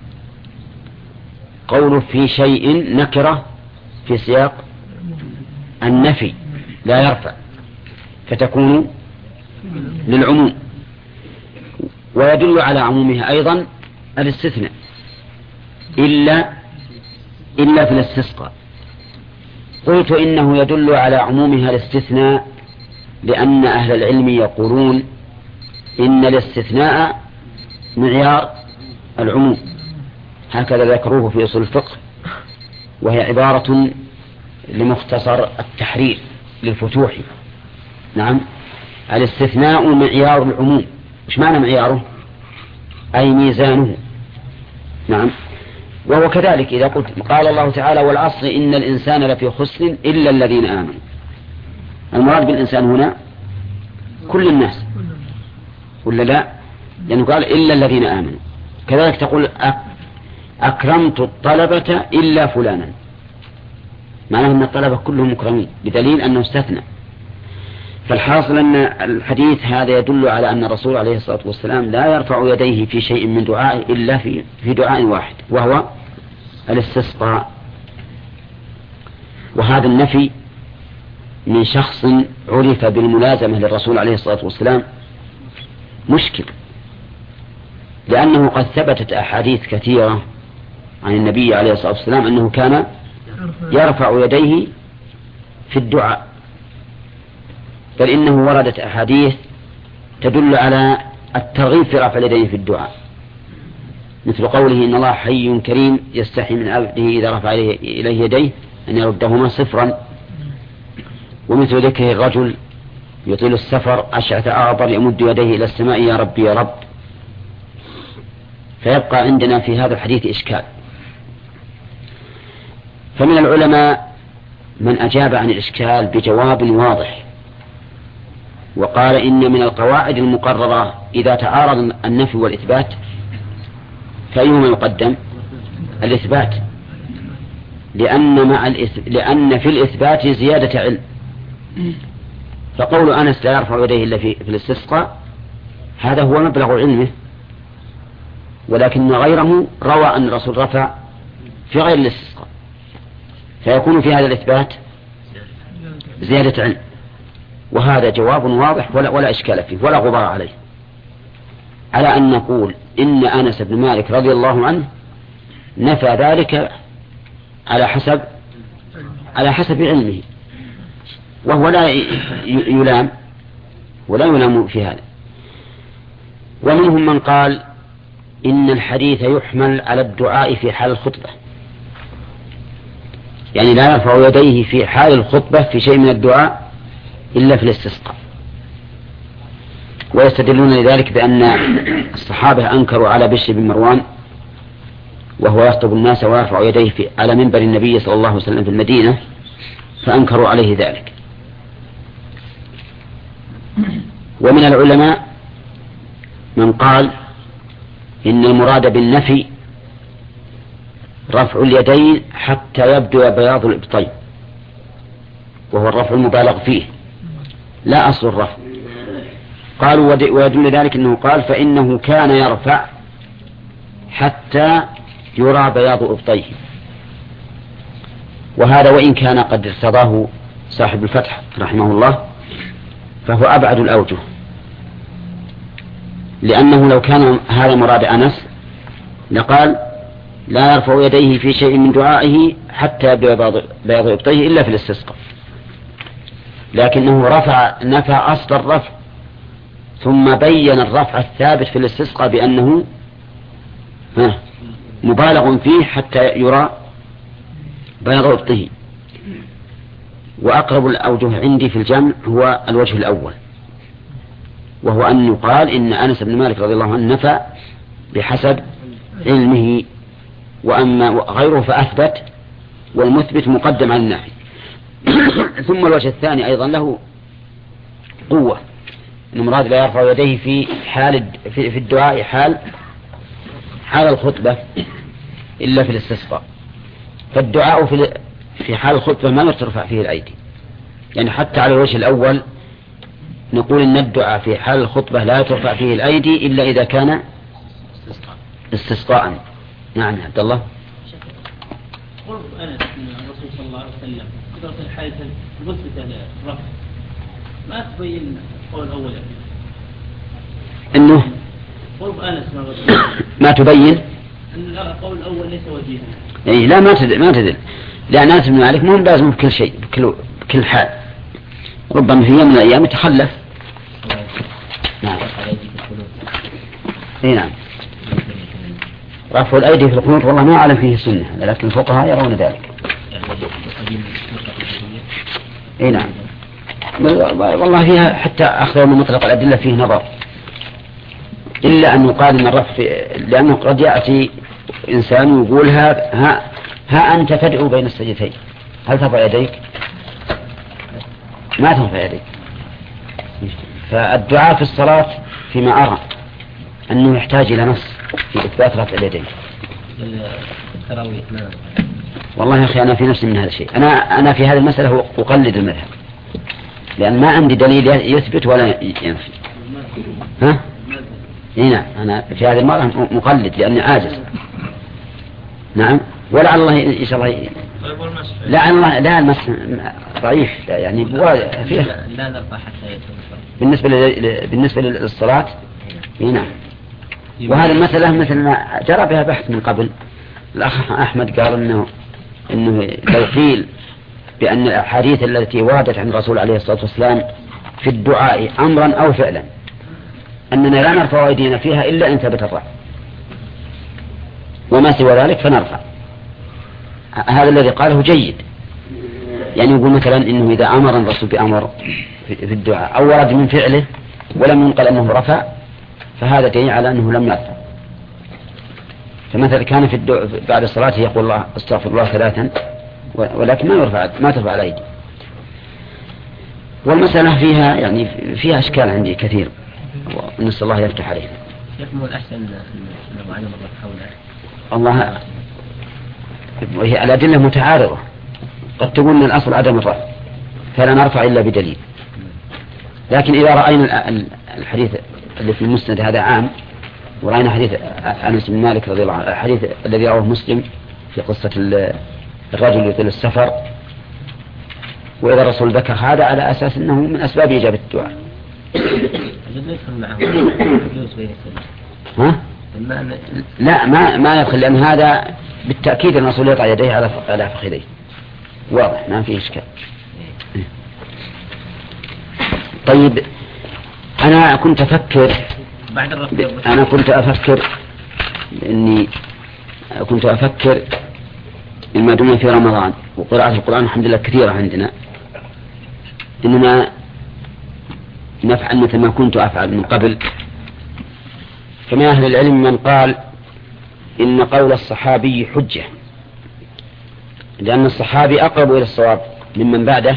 قوله في شيء نكرة في سياق النفي، لا يرفع، فتكون للعموم. ويدل على عمومها أيضا الاستثناء إلا في الاستسقاء. قلت إنه يدل على عمومها الاستثناء لأن أهل العلم يقولون إن الاستثناء معيار العموم، هكذا ذكروه في أصول الفقه، وهي عبارة لمختصر التحرير للفتوح. نعم، الاستثناء معيار العموم. مش معنى معياره؟ أي ميزانه. نعم، وهو كذلك إذا قلت قال الله تعالى والعصر إن الإنسان لفي خسر إلا الذين آمنوا، المراد بالإنسان هنا كل الناس ولا لا؟ لأنه قال إلا الذين آمنوا. كذلك تقول أكرمت الطلبة إلا فلانا، معناه أن الطلبة كلهم مكرمين بدليل أنه استثنى. فالحاصل أن الحديث هذا يدل على أن الرسول عليه الصلاة والسلام لا يرفع يديه في شيء من دعائه إلا في دعاء واحد، وهو الاستسقاء. وهذا النفي من شخص عرف بالملازمة للرسول عليه الصلاة والسلام مشكل، لأنه قد ثبتت أحاديث كثيرة عن النبي عليه الصلاة والسلام أنه كان يرفع يديه في الدعاء، بل إنه وردت أحاديث تدل على الترغيب في رفع اليدين في الدعاء، مثل قوله إن الله حي كريم يستحي من عبده إذا رفع إليه يديه أن يردهما صفرا، ومثل ذكر الرجل يطيل السفر أشعث أغبر يمد يديه إلى السماء يا رب يا رب. فيبقى عندنا في هذا الحديث إشكال. فمن العلماء من أجاب عن الإشكال بجواب واضح وقال إن من القواعد المقررة إذا تعارض النفي والإثبات فأيهما يقدم؟ الإثبات، لأن في الإثبات زيادة علم. فقول أنس لا يرفع يديه إلا في الاستسقاء هذا هو مبلغ علمه، ولكن غيره روى أن الرسول رفع في غير الاستسقاء، فيكون في هذا الإثبات زيادة علم. وهذا جواب واضح ولا إشكال فيه ولا غبار عليه، على أن نقول إن أنس بن مالك رضي الله عنه نفى ذلك على حسب علمه، وهو لا يلام ولا يلام في هذا. ومنهم من قال إن الحديث يحمل على الدعاء في حال الخطبة، يعني لا يرفع يديه في حال الخطبة في شيء من الدعاء إلا في الاستسقاء. ويستدلون لذلك بأن الصحابة أنكروا على بشر بن مروان وهو يخطب الناس ويرفع يديه على منبر النبي صلى الله عليه وسلم في المدينة، فأنكروا عليه ذلك. ومن العلماء من قال إن المراد بالنفي رفع اليدين حتى يبدو بياض الإبطين، وهو الرفع المبالغ فيه لا أصل الرفع. قالوا ويدل ذلك أنه قال فإنه كان يرفع حتى يرى بياض إبطيه، وهذا وإن كان قد ارتضاه صاحب الفتح رحمه الله فهو أبعد الأوجه، لأنه لو كان هذا مراد أنس لقال لا يرفع يديه في شيء من دعائه حتى يبدو بياض إبطيه إلا في الاستسقاء، لكنه نفى أصل الرفع ثم بين الرفع الثابت في الاستسقاء بأنه مبالغ فيه حتى يرى بياض إبطيه. وأقرب الأوجه عندي في الجمع هو الوجه الأول، وهو أن يقال إن أنس بن مالك رضي الله عنه نفى بحسب علمه، وأما غيره فأثبت، والمثبت مقدم على النافي. ثم الوجه الثاني أيضا له قوة، إن المراد لا يرفع يديه في الدعاء حال الخطبة إلا في الاستسقاء. فالدعاء في حال الخطبة ما ترفع فيه الأيدي، يعني حتى على الوجه الأول نقول إن الدعاء في حال الخطبة لا ترفع فيه الأيدي إلا إذا كان استسقاء. نعم عبد الله. قرب أنس من الرسول صلى الله عليه وسلم قدرة الحادث مثبتة للرفع، ما تبين القول الأول إنه قرب أنس من رسول الله ما تبين القول الأول ليس وجيها. يعني لا ما تدل، لأن أنس بن مالك مو لازم بكل شيء بكل حال، ربما في يوم من الأيام يتخلف. نعم. اي نعم. رفع الأيدي في القنوت والله ما أعلم فيه سنة، لكن الفقهاء يرون ذلك. اي نعم. والله فيها حتى أخذوا من مطلق الأدلة فيه نظر، إلا أن يقال من الرفع، لأنه قد يأتي إنسان يقول ها أنت تدعو بين السجدتين، هل ترفع يديك؟ ما ترفع يديك. فالدعاء في الصلاة فيما أرى أنه يحتاج إلى نص في إثبات رفع اليدين. والله يا أخي أنا في نفسي من هذا الشيء، أنا في هذه المسألة أقلد المذهب، لأن ما عندي دليل يثبت ولا ينفي. ها؟ نعم، أنا في هذه المرة مقلد لأني عاجز. نعم. ولعل الله إن شاء الله لا المسح ضعيف، يعني فيه لا نرفع حتى يتوضأ. بالنسبة للصلاة. نعم. وهذه المسألة مثل ما جرى بها بحث من قبل، الأخ أحمد قال إنه لو قيل بأن الأحاديث التي وردت عن الرسول عليه الصلاة والسلام في الدعاء أمرا أو فعلا أننا لا نرفع أيدينا فيها إلا إن ثبت الرفع، وما سوى ذلك فنرفع. هذا الذي قاله جيد، يعني يقول مثلا إنه إذا أمر الرسول بأمر في الدعاء أو ورد من فعله ولم ينقل أنه رفع، فهذا دليل على أنه لم يرفع. فمثلا كان في بعد الصلاة يقول الله استغفر الله 3، ولكن ما ترفع الأيدي. والمسألة فيها يعني فيها أشكال عندي كثير، ونسأل الله يفتح علينا. يكمل الأحسن لو علم الله حوله. الله، وهي الأدلة متعارضة، قد تقول أن الأصل عدم الرفع فلا نرفع إلا بدليل، لكن إذا رأينا الحديث اللي في المسند هذا عام، ورأينا حديث أنس بن مالك رضي الله عنه، الحديث الذي رواه مسلم في قصة الرجل يطيل السفر، وإذا الرسول ذكر هذا على أساس أنه من أسباب إجابة الدعاء. ها؟ لا ما يدخل، لأن هذا بالتأكيد الرسول يضع يديه على فخذيه، واضح ما فيه إشكال. طيب أنا كنت أفكر لما دمنا في رمضان وقراءة القرآن الحمد لله كثيرة عندنا، إننا نفعل مثل ما كنت أفعل من قبل. فمن أهل العلم من قال إن قول الصحابي حجة، لأن الصحابي أقرب إلى الصواب ممن بعده،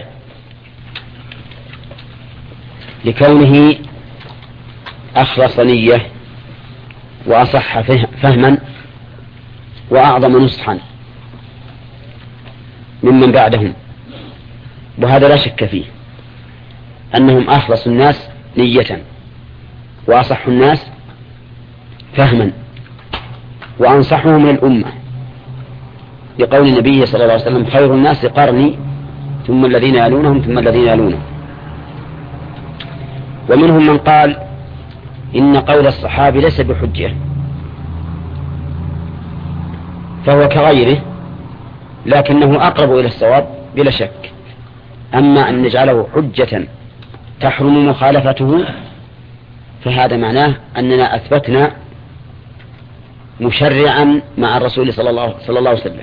لكونه أخلص نية وأصح فهما وأعظم نصحا ممن بعدهم، وهذا لا شك فيه أنهم أخلص الناس نية وأصح الناس فهما وأنصحهم للأمة، لقول النبي صلى الله عليه وسلم خير الناس قرني ثم الذين يلونهم ثم الذين يلونهم. ومنهم من قال إن قول الصحابي ليس بحجة، فهو كغيره لكنه أقرب إلى الصواب بلا شك. أما أن نجعله حجة تحرم مخالفته فهذا معناه أننا أثبتنا مشرعا مع الرسول صلى الله عليه وسلم.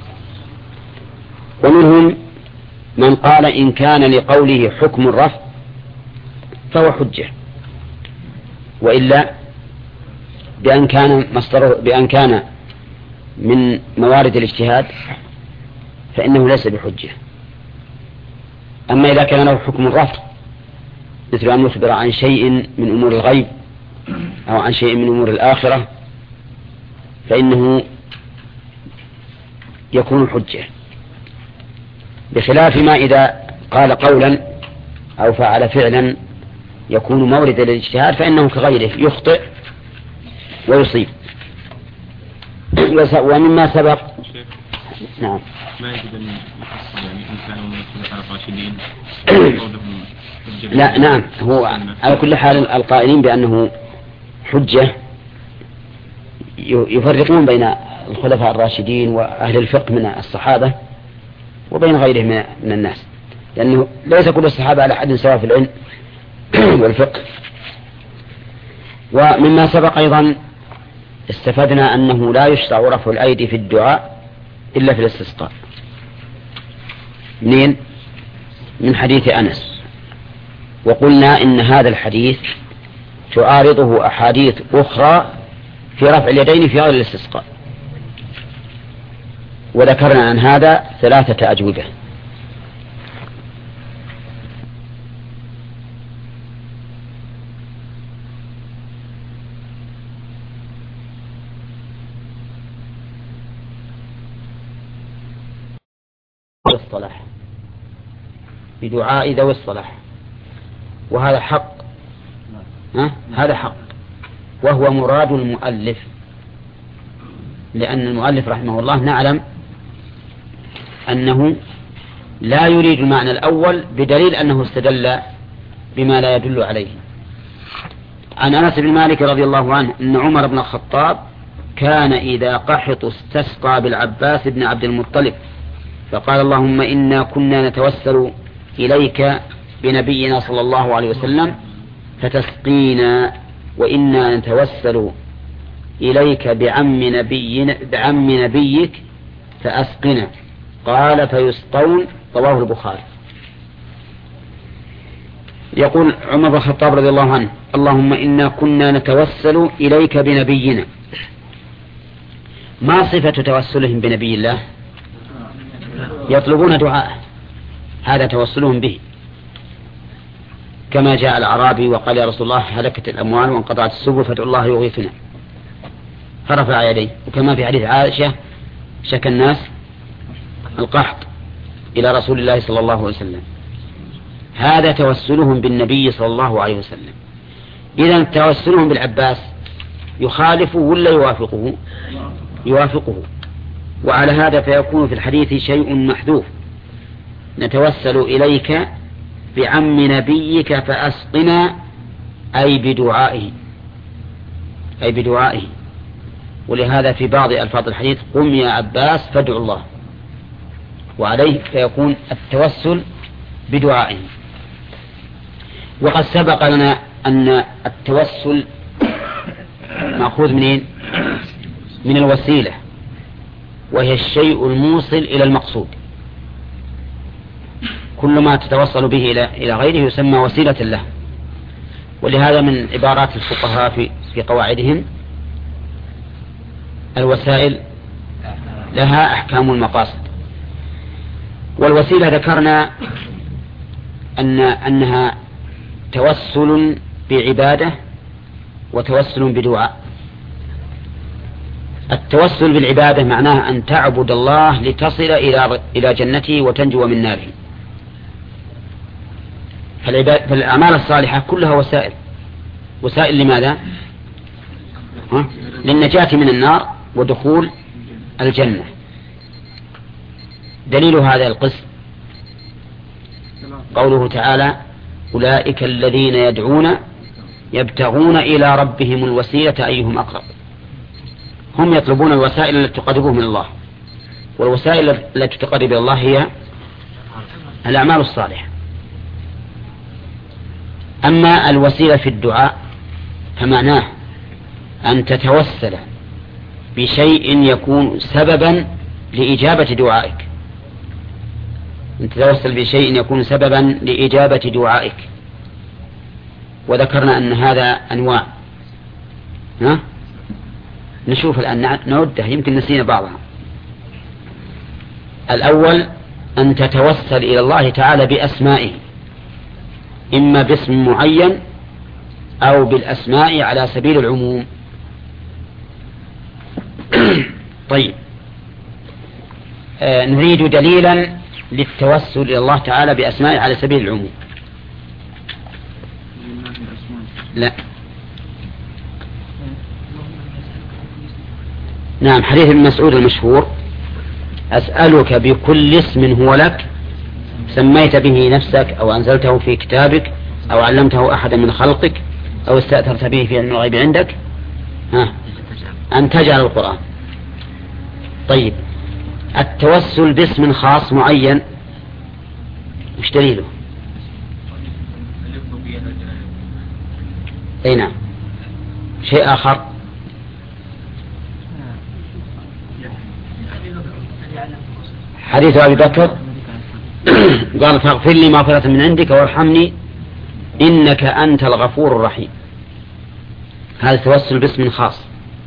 ومنهم من قال إن كان لقوله حكم الرفع فهو حجة، وإلا بأن كان من موارد الاجتهاد فإنه ليس بحجة. أما إذا كان له حكم الرفع مثل أن يخبر عن شيء من أمور الغيب أو عن شيء من أمور الآخرة فإنه يكون حجة، بخلاف ما إذا قال قولا أو فعل فعلا يكون مورد للاجتهاد فإنه كغيره يخطئ ويصيب. ومما سبق نعم ما يجب أن يحصل يعني إنسان من الخلفاء الراشدين لا نعم، هو على كل حال القائلين بأنه حجة يفرقون بين الخلفاء الراشدين وأهل الفقه من الصحابة وبين غيرهم من الناس، لأنه ليس كل الصحابة على حد سواء في العلم والفقه. ومما سبق أيضا استفدنا أنه لا يشرع رفع الأيدي في الدعاء إلا في الاستسقاء. منين؟ من حديث أنس. وقلنا إن هذا الحديث تعارضه أحاديث أخرى في رفع اليدين في غير الاستسقاء، وذكرنا عن هذا 3 أجوبة. الصلاح بدعاء ذوي الصلاح، وهذا حق، هذا حق، وهو مراد المؤلف، لأن المؤلف رحمه الله نعلم أنه لا يريد المعنى الأول بدليل أنه استدل بما لا يدل عليه. عن أنس بن مالك رضي الله عنه أن عمر بن الخطاب كان إذا قحط استسقى بالعباس بن عبد المطلب فقال اللهم إنا كنا نتوسل إليك بنبينا صلى الله عليه وسلم فتسقينا، وإنا نتوسل إليك بعم نبيك فأسقنا. قال فيسقون. رواه البخاري. يقول عمر بن الخطاب رضي الله عنه اللهم إنا كنا نتوسل إليك بنبينا. ما صفة توسلهم بنبي الله؟ يطلبون دعاءه، هذا توسلهم به، كما جاء الأعرابي وقال يا رسول الله هلكت الأموال وانقطعت السبل فادعوا الله يغيثنا، فرفع يديه. وكما في حديث عائشة شكى الناس القحط إلى رسول الله صلى الله عليه وسلم. هذا توسلهم بالنبي صلى الله عليه وسلم. إذن توسلهم بالعباس يخالفه ولا يوافقه؟ يوافقه. وعلى هذا فيكون في الحديث شيء محذوف، نتوسل إليك بعم نبيك فأسقنا، أي بدعائه. ولهذا في بعض ألفاظ الحديث قم يا عباس فادعوا الله، وعليه فيكون التوسل بدعائه. وقد سبق لنا أن التوسل مأخوذ منين؟ من الوسيلة، وهي الشيء الموصل إلى المقصود. كل ما تتوصل به إلى غيره يسمى وسيلة له. ولهذا من عبارات الفقهاء في قواعدهم الوسائل لها أحكام المقاصد. والوسيلة ذكرنا أنها توسل بعبادة وتوسل بدعاء. التوسل بالعبادة معناه أن تعبد الله لتصل إلى جنته وتنجو من ناره. فالأعمال الصالحة كلها وسائل لماذا؟ للنجاة من النار ودخول الجنة. دليل هذا القسم قوله تعالى أولئك الذين يبتغون إلى ربهم الوسيلة أيهم أقرب. هم يطلبون الوسائل التي تقربهم من الله، والوسائل التي تقرب إلى الله هي الأعمال الصالحة. أما الوسيلة في الدعاء فمعناه أن تتوسل بشيء يكون سببا لإجابة دعائك، أن تتوسل بشيء يكون سببا لإجابة دعائك. وذكرنا أن هذا أنواع. نشوف الآن نعدها، يمكن نسينا بعضها. الأول أن تتوسل إلى الله تعالى بأسمائه، إما باسم معين أو بالأسماء على سبيل العموم. طيب، نريد دليلا للتوسل إلى الله تعالى بأسمائه على سبيل العموم. لا، نعم، حديث ابن مسعود المشهور أسألك بكل اسم هو لك سميت به نفسك أو أنزلته في كتابك أو علمته أحدا من خلقك أو استأثرت به في علم الغيب عندك أن تجعل القرآن. طيب التوسل باسم خاص معين وش دليله؟ أي نعم. شيء آخر حديث أبي بكر قال فاغفر لي مغفرة من عندك وارحمني إنك أنت الغفور الرحيم. هذا التوسل باسم خاص.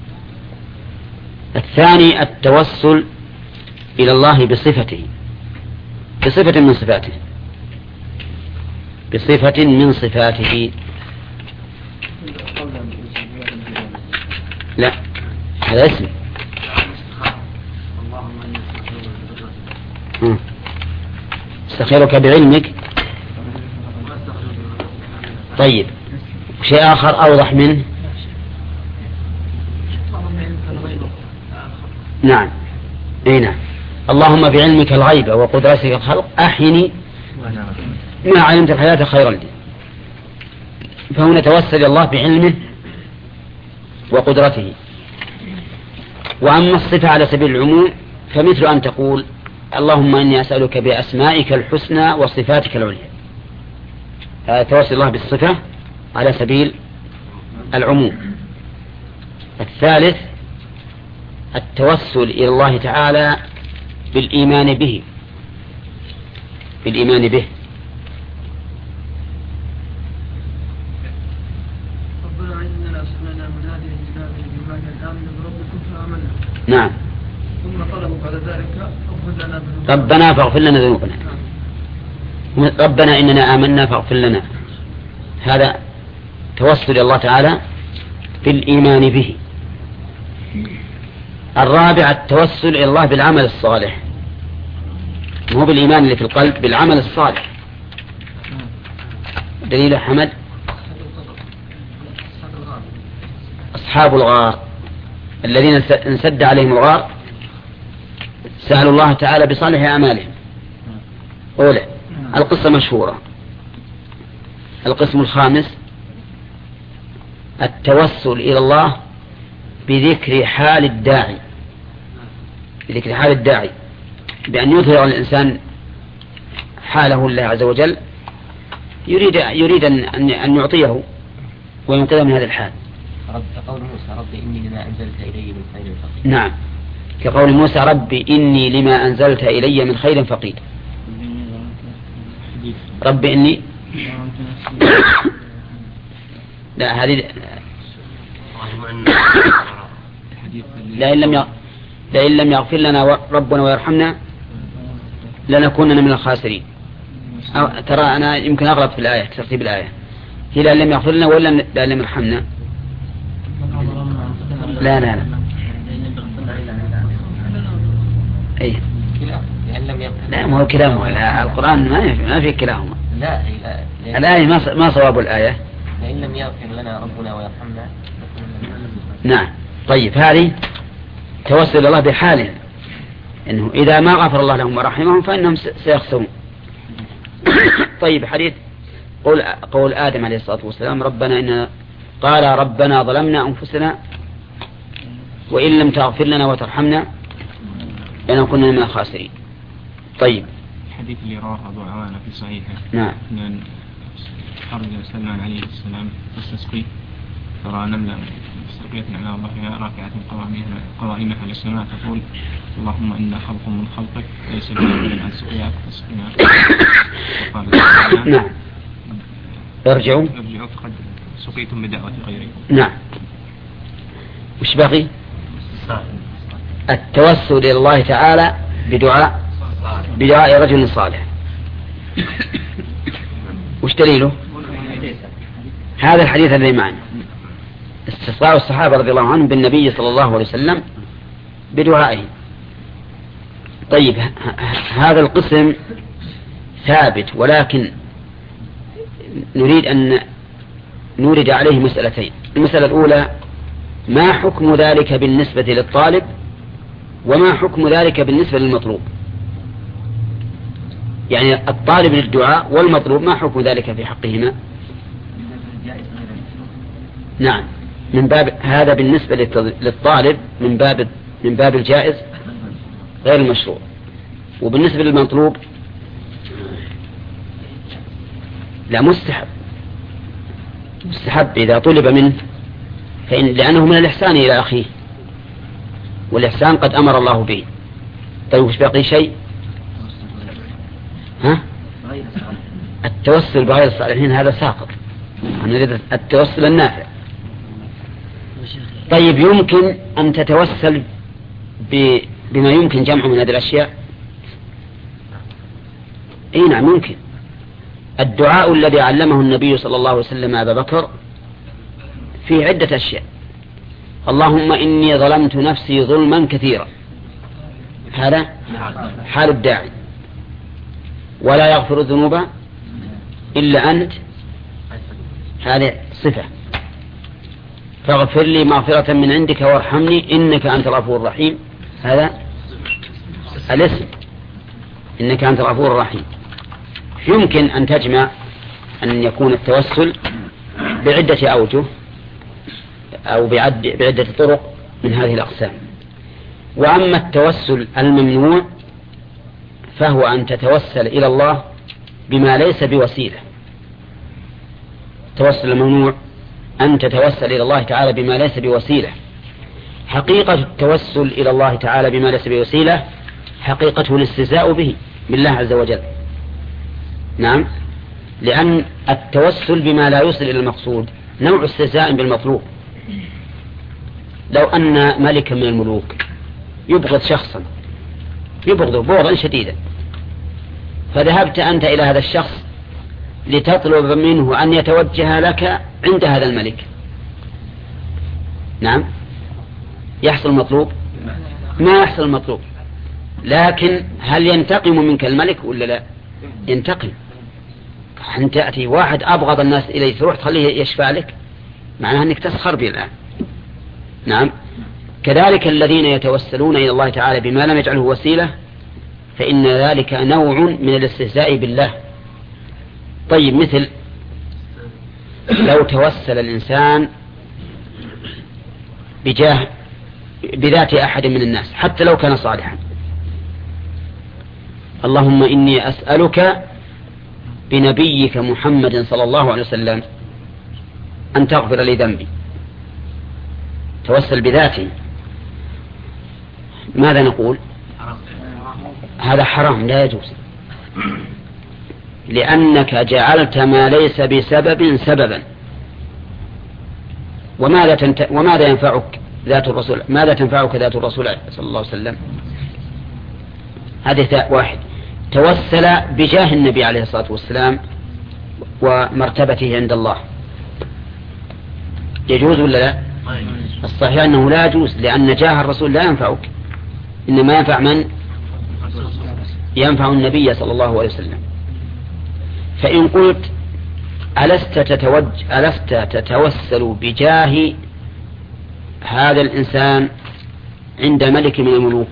الثاني التوسل إلى الله بصفته، بصفة من صفاته، بصفة من صفاته. لا هذا اسم. استخيرك بعلمك. طيب شيء آخر أوضح منه. نعم اي نعم. اللهم بعلمك الغيب وقدرتك الخلق أحيني ما علمت الحياة خيرا لي. فهنا توسل الله بعلمه وقدرته. وأما الصفة على سبيل العموم فمثل أن تقول اللهم إني أسألك بأسمائك الحسنى وصفاتك العليا. هذا توسل الله بالصفة على سبيل العموم. الثالث التوسل إلى الله تعالى بالإيمان به، بالإيمان به. ربنا إننا سمعنا مناديا ينادي بالإيمان أن آمنوا بربكم فآمنا. نعم. ثم طلبوا بعد ذلك ربنا فاغفر لنا ذنوبنا. ربنا إننا آمنا فاغفر لنا. هذا توسل الله تعالى بالإيمان به. الرابع التوسل إلى الله بالعمل الصالح، مو بالإيمان اللي في القلب، بالعمل الصالح. دليل حمد أصحاب الغار الذين انسد عليهم الغار سألوا الله تعالى بصالح أعمالهم. أولى القصة مشهورة. القسم الخامس التوسل إلى الله بذكر حال الداعي، بذكر حال الداعي، بأن يظهر الإنسان حاله لله عز وجل، يريد أن يعطيه وينقذه من هذا الحال. كقول موسى ربي إني لما أنزلت إلي من خير فقير. نعم كقول موسى ربي إني لما أنزلت إلي من خير فقير. ربي إني لا هذه لئن لم يغفر لنا ربنا ويرحمنا لنكونن من الخاسرين. ترى أنا يمكن أغلط في الآية ترتيب الآية. هي لئن لم يغفر لنا ولا لئن لم يرحمنا؟ لا لا لا أي لا ما هو كلاهما. القرآن ما في كلاهما. لا الآية ما صواب الآية. لئن لم يغفر لنا ربنا ويرحمنا. نعم. طيب هذه توسل الله بحالهم إنه إذا ما غفر الله لهم ورحمهم فإنهم سيخسرون. طيب حديث قول آدم عليه الصلاة والسلام ربنا إننا قال ربنا ظلمنا أنفسنا وإن لم تغفر لنا وترحمنا لنكونن من الخاسرين. طيب الحديث اللي رواه أبو عوانة في صحيحه. نعم. أن خرج سلمان عليه السلام يستسقي فرأى نملة مستلقية على ظهرها راكعة قوائمها للسماء تقول اللهم إنا خلق من خلقك ليس بنا عن سقياك فاسقنا. نعم. ارجعوا فقد سقيتم بدعوة غيركم. نعم. وش باقي؟ التوسل إلى الله تعالى بدعاء رجل صالح. وش دليله؟ هذا الحديث الذي معنا استسقاء الصحابة رضي الله عنهم بالنبي صلى الله عليه وسلم بدعائه. طيب هذا القسم ثابت، ولكن نريد أن نورد عليه مسألتين. المسألة الأولى ما حكم ذلك بالنسبة للطالب وما حكم ذلك بالنسبة للمطلوب؟ يعني الطالب للدعاء والمطلوب ما حكم ذلك في حقهما؟ نعم من باب هذا بالنسبة للطالب من باب الجائز غير المشروع. وبالنسبة للمطلوب لا، مستحب إذا طلب منه، لأنه من الإحسان إلى أخيه، والإحسان قد أمر الله به. طيب وش باقي شيء؟ التوسل بغير الصالحين هذا ساقط، نريد التوسل النافع. طيب يمكن أن تتوسل بما يمكن جمعه من هذه الأشياء؟ اي نعم ممكن. الدعاء الذي علمه النبي صلى الله عليه وسلم أبا بكر فيه عدة أشياء. اللهم إني ظلمت نفسي ظلما كثيرا، هذا حال الداعي، ولا يغفر الذنوب إلا أنت، هذه صفة، فاغفر لي مغفرة من عندك وارحمني إنك أنت الغفور الرحيم، هذا الاسم، إنك أنت الغفور الرحيم. يمكن أن تجمع أن يكون التوسل بعدة أوجه أو بعدة طرق من هذه الأقسام. وأما التوسل الممنوع فهو أن تتوسل إلى الله بما ليس بوسيلة. التوسل الممنوع أن تتوسل إلى الله تعالى بما ليس بوسيلة. حقيقة التوسل إلى الله تعالى بما ليس بوسيلة حقيقته الاستهزاء به بالله عز وجل. نعم، لأن التوسل بما لا يوصل إلى المقصود نوع استهزاء بالمطلوب. لو أن ملكا من الملوك يبغض شخصا، يبغضه بغضا شديدا، فذهبت أنت إلى هذا الشخص لتطلب منه أن يتوجه لك عند هذا الملك، نعم، يحصل المطلوب؟ ما يحصل المطلوب. لكن هل ينتقم منك الملك ولا لا؟ ينتقم. أن تأتي واحد أبغض الناس إليه تروح تخليه يشفع لك، معناها أنك تسخر به الآن. نعم، كذلك الذين يتوسلون إلى الله تعالى بما لم يجعله وسيلة فإن ذلك نوع من الاستهزاء بالله. طيب مثل لو توسل الإنسان بذات أحد من الناس حتى لو كان صالحا، اللهم إني أسألك بنبيك محمد صلى الله عليه وسلم أن تغفر لي ذنبي، توسل بذاته، ماذا نقول؟ هذا حرام، لا يجوز، لأنك جعلت ما ليس بسبب سببا. وماذا ينفعك ذات الرسول؟ ماذا تنفعك ذات الرسول صلى الله عليه وسلم؟ هذه واحد توسل بجاه النبي عليه الصلاة والسلام ومرتبته عند الله، يجوز ولا لا؟ الصحيح أنه لا يجوز، لأن جاه الرسول لا ينفعك، إنما ينفع من؟ ينفع النبي صلى الله عليه وسلم. فإن قلت ألست تتوسل بجاه هذا الإنسان عند ملك من الملوك؟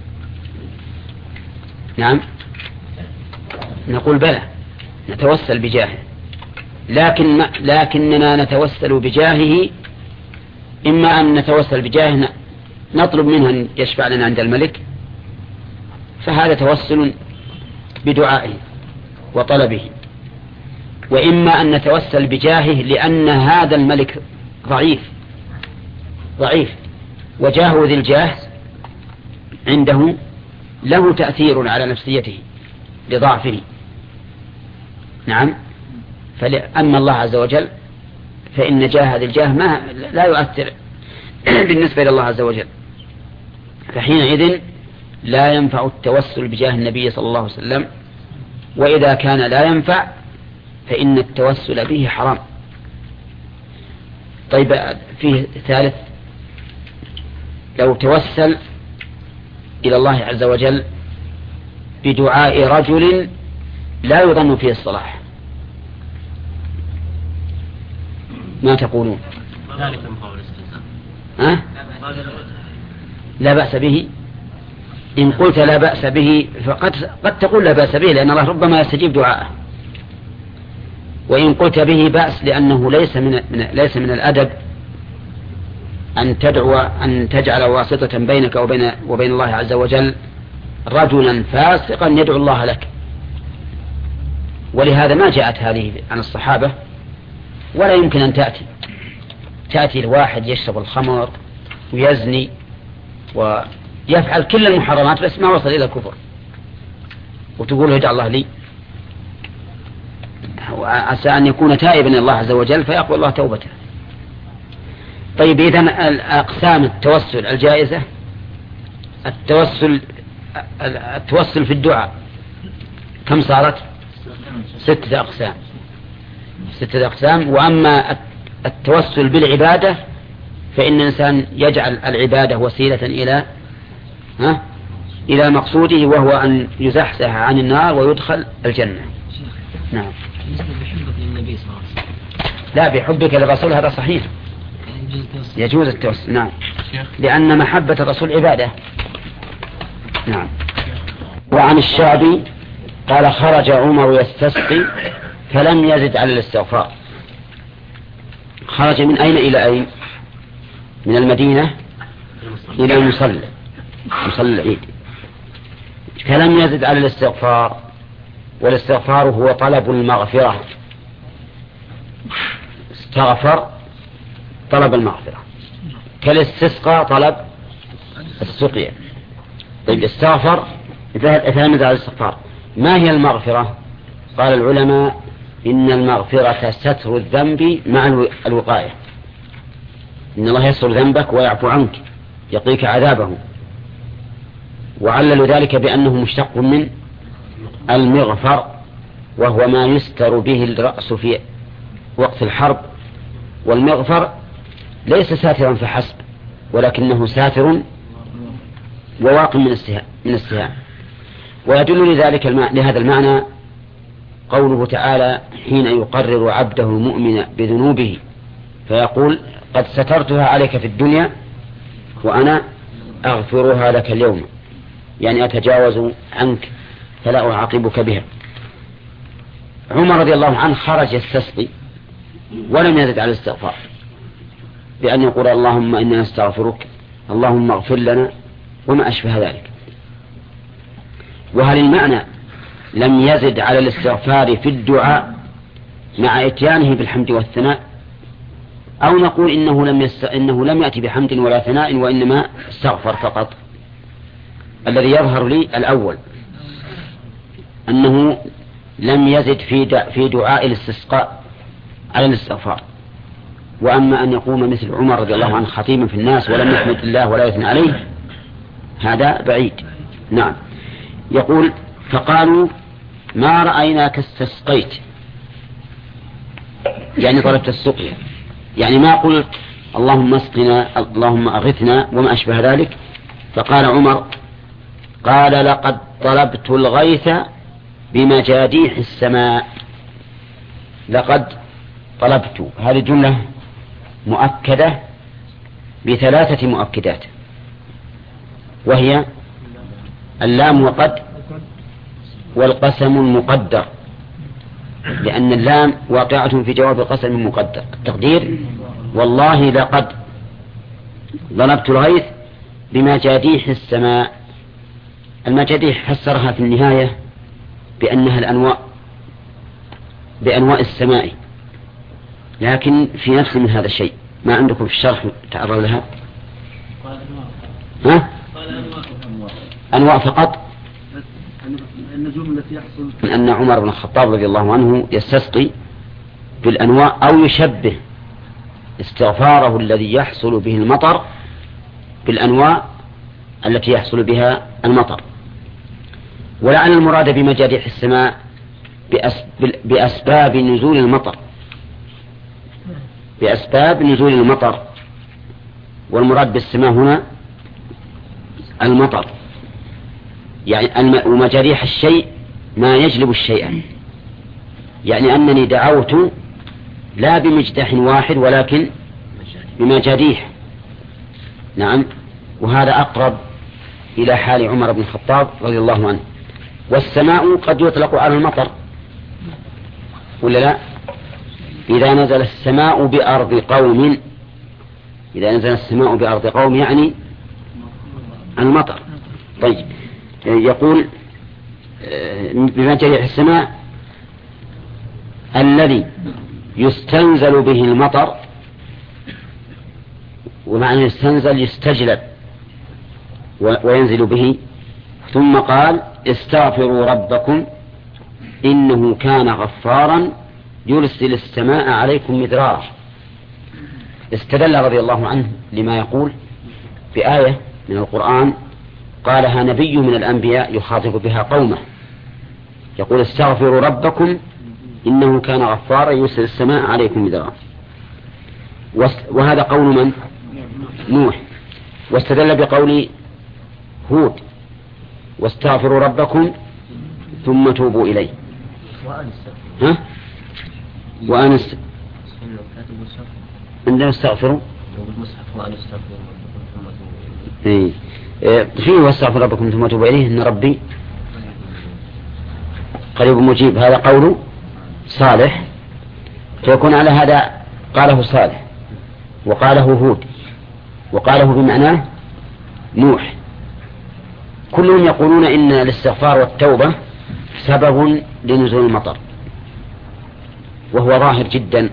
نعم، نقول بلى نتوسل بجاهه، لكننا نتوسل بجاهه، إما أن نتوسل بجاهه نطلب منه أن يشفع لنا عند الملك، فهذا توسل بدعائه وطلبه، وإما أن نتوسل بجاهه لأن هذا الملك ضعيف وجاهه ذي الجاه عنده له تأثير على نفسيته لضعفه. نعم، أما الله عز وجل فإن جاه ذي الجاه لا يؤثر بالنسبة إلى الله عز وجل، فحينئذ لا ينفع التوسل بجاه النبي صلى الله عليه وسلم. وإذا كان لا ينفع فإن التوسل به حرام. طيب فيه ثالث، لو توسل إلى الله عز وجل بدعاء رجل لا يظن فيه الصلاح، ما تقولون؟ لا بأس به. إن قلت لا بأس به فقد تقول لا بأس به، لأن الله ربما يستجيب دعاءه. وإن قلت به بأس لأنه ليس من الأدب أن تجعل واسطة بينك وبين الله عز وجل رجلا فاسقا يدعو الله لك. ولهذا ما جاءت هذه عن الصحابة، ولا يمكن أن تأتي الواحد يشرب الخمر ويزني ويفعل كل المحرمات بس ما وصل إلى الكفر وتقول له ادع الله لي، عسى أن يكون تائبا إلى الله عز وجل فيقبل الله توبته. طيب إذن أقسام التوسل الجائزة، التوسل في الدعاء كم صارت؟ 6 أقسام. وأما التوسل بالعبادة فإن الإنسان يجعل العبادة وسيلة إلى مقصوده، وهو أن يزحزح عن النار ويدخل الجنة. نعم. بحبك للنبي صلى الله عليه وسلم. لا، بحبك للرسول هذا صحيح، يجوز التوسل. نعم، لأن محبة الرسول عبادة. نعم. وعن الشعبي قال خرج عمر يستسقي فلم يزد على الاستغفار. خرج من أين إلى أين؟ من المدينة إلى مصلى العيد، فلم يزد على الاستغفار. والاستغفار هو طلب المغفرة، استغفر طلب المغفرة، كالاستسقى طلب السقيا. طيب استغفر فلم يزد على الاستغفار. ما هي المغفرة؟ قال العلماء إن المغفرة ستر الذنب مع الوقاية. إن الله يستر ذنبك ويعفو عنك، يقيك عذابه. وعلل ذلك بأنه مشتق من المغفر، وهو ما يستر به الرأس في وقت الحرب. والمغفر ليس ساترا فحسب، ولكنه ساتر وواق من السهام. ويدل لهذا المعنى قوله تعالى حين يقرر عبده المؤمن بذنوبه فيقول قد سترتها عليك في الدنيا وأنا أغفرها لك اليوم، يعني أتجاوز عنك فلا أعاقبك بها. عمر رضي الله عنه خرج يستسقي ولم يزد على الاستغفار، بأن يقول اللهم إنا نستغفرك، اللهم اغفر لنا، وما أشبه ذلك. وهل المعنى لم يزد على الاستغفار في الدعاء مع اتيانه بالحمد والثناء، أو نقول إنه لم يأتي بحمد ولا ثناء وإنما استغفر فقط؟ الذي يظهر لي الأول، أنه لم يزد في دعاء الاستسقاء على الاستغفار. وأما أن يقوم مثل عمر رضي الله عنه خطيبا في الناس ولم يحمد الله ولا يثنى عليه، هذا بعيد. نعم. يقول فقالوا ما رأيناك استسقيت، يعني طلبت السقيا، يعني ما قلت اللهم اسقنا اللهم أغثنا وما أشبه ذلك. فقال عمر قال لقد طلبت الغيث بمجاديح السماء. لقد طلبت، هذه جملة مؤكدة ب3 مؤكدات، وهي اللام وقد والقسم المقدر، لأن اللام واقعة في جواب القسم المقدر. التقدير والله لقد ضربت الغيث بمجاديح السماء. المجاديح فسرها في النهاية بأنها بأنواء السماء، لكن في نفس من هذا الشيء. ما عندكم في الشرح تعرض لها؟ أنواع فقط. النجوم التي يحصل من أن عمر بن الخطاب رضي الله عنه يستسقي بالأنواع، أو يشبه استغفاره الذي يحصل به المطر بالأنواع التي يحصل بها المطر. ولعل المراد بمجاديح السماء بأسباب نزول المطر، بأسباب نزول المطر، والمراد بالسماء هنا المطر، يعني ومجاريح الشيء ما يجلب الشيء، يعني أنني دعوت لا بمجدح واحد ولكن بمجاديح. نعم. وهذا أقرب إلى حال عمر بن الخطاب رضي الله عنه. والسماء قد يطلق على المطر ولا لا؟ إذا نزل السماء بأرض قوم إذا نزل السماء بأرض قوم يعني المطر. طيب يقول بما جريح السماء الذي يستنزل به المطر، ومعنى يستنزل يستجلب وينزل به. ثم قال استغفروا ربكم إنه كان غفارا يرسل السماء عليكم مدرارا. استدل رضي الله عنه لما يقول بآية من القرآن قالها نبي من الأنبياء يخاطب بها قومه، يقول استغفروا ربكم إنه كان غفارا يرسل السماء عليكم مدرارا. وهذا قول من؟ نوح. واستدل بقول هود واستغفروا ربكم ثم توبوا إليه. وأنس عندنا استغفروا فيه واستغفروا ربكم ثم توبوا إليه إن ربي قريب مجيب. هذا قول صالح، فيكون على هذا قاله صالح وقاله هود وقاله بمعناه نوح. كلهم يقولون إن الاستغفار والتوبة سبب لنزول المطر، وهو ظاهر جدا،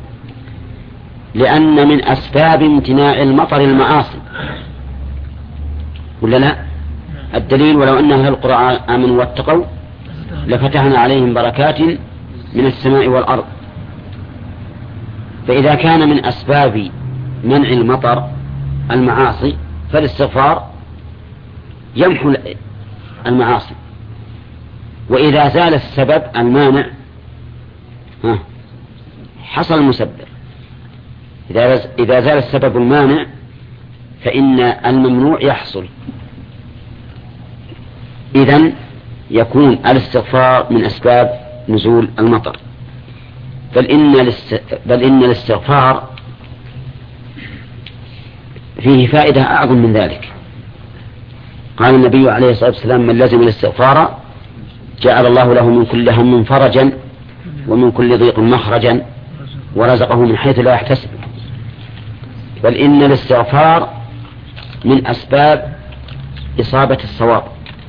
لأن من أسباب امتناع المطر المعاصي، ولا لا؟ الدليل ولو أن أهل القرى آمنوا واتقوا لفتحنا عليهم بركات من السماء والأرض. فإذا كان من أسباب منع المطر المعاصي فالاستغفار يمحو المعاصي. وإذا زال السبب المانع حصل المسبب. إذا زال السبب المانع فإن الممنوع يحصل. إذن يكون الاستغفار من أسباب نزول المطر. بل إن الاستغفار فيه فائدة أعظم من ذلك. قال النبي عليه الصلاة والسلام من لزم الاستغفار جعل الله له من كل هم فرجا ومن كل ضيق مخرجا ورزقه من حيث لا يحتسب. بل إن الاستغفار من أسباب إصابة الصواب.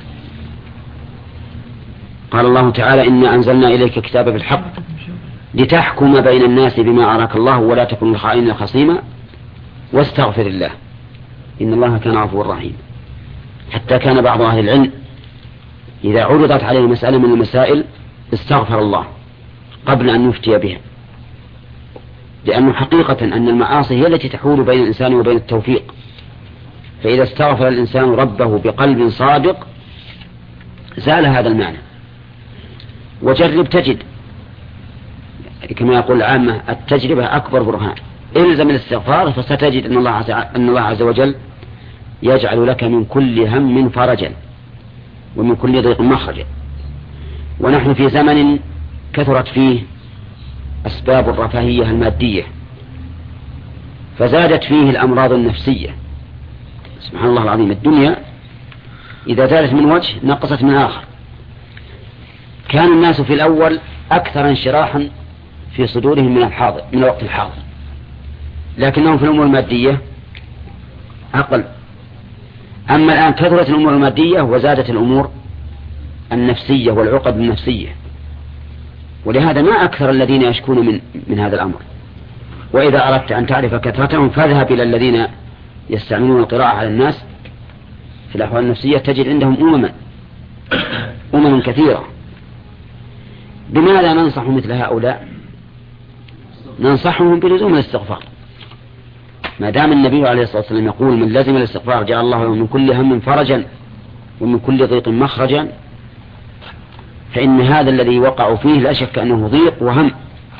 قال الله تعالى إنا أنزلنا إليك كتابا بالحق لتحكم بين الناس بما أراك الله ولا تكن للخائنين خصيما واستغفر الله إن الله كان غفورا رحيما. حتى كان بعض أهل العلم إذا عرضت عليه مسألة من المسائل استغفر الله قبل أن يفتي بها، لأنه حقيقة أن المعاصي هي التي تحول بين الإنسان وبين التوفيق. فإذا استغفر الإنسان ربه بقلب صادق زال هذا المعنى. وجرب تجد، كما يقول العامة التجربة أكبر برهان. إلزم الاستغفار فستجد أن الله عز وجل يجعل لك من كل هم فرجا ومن كل ضيق مخرجا. ونحن في زمن كثرت فيه أسباب الرفاهية المادية فزادت فيه الأمراض النفسية. سبحان الله العظيم، الدنيا إذا زادت من وجه نقصت من آخر. كان الناس في الأول أكثر انشراحا في صدورهم من الوقت الحاضر، لكنهم في الأمور المادية أقل. أما الآن كثرت الأمور المادية وزادت الأمور النفسية والعقد النفسية، ولهذا ما أكثر الذين يشكون من هذا الأمر. وإذا أردت أن تعرف كثرتهم فاذهب إلى الذين يستعملون القراءة على الناس في الأحوال النفسية تجد عندهم أمم كثيرة. بماذا ننصح مثل هؤلاء؟ ننصحهم بلزوم الاستغفار. ما دام النبي عليه الصلاة والسلام يقول من لزم الاستغفار جعل الله له من كل هم فرجا ومن كل ضيق مخرجا، فإن هذا الذي وقع فيه لا شك أنه ضيق وهم.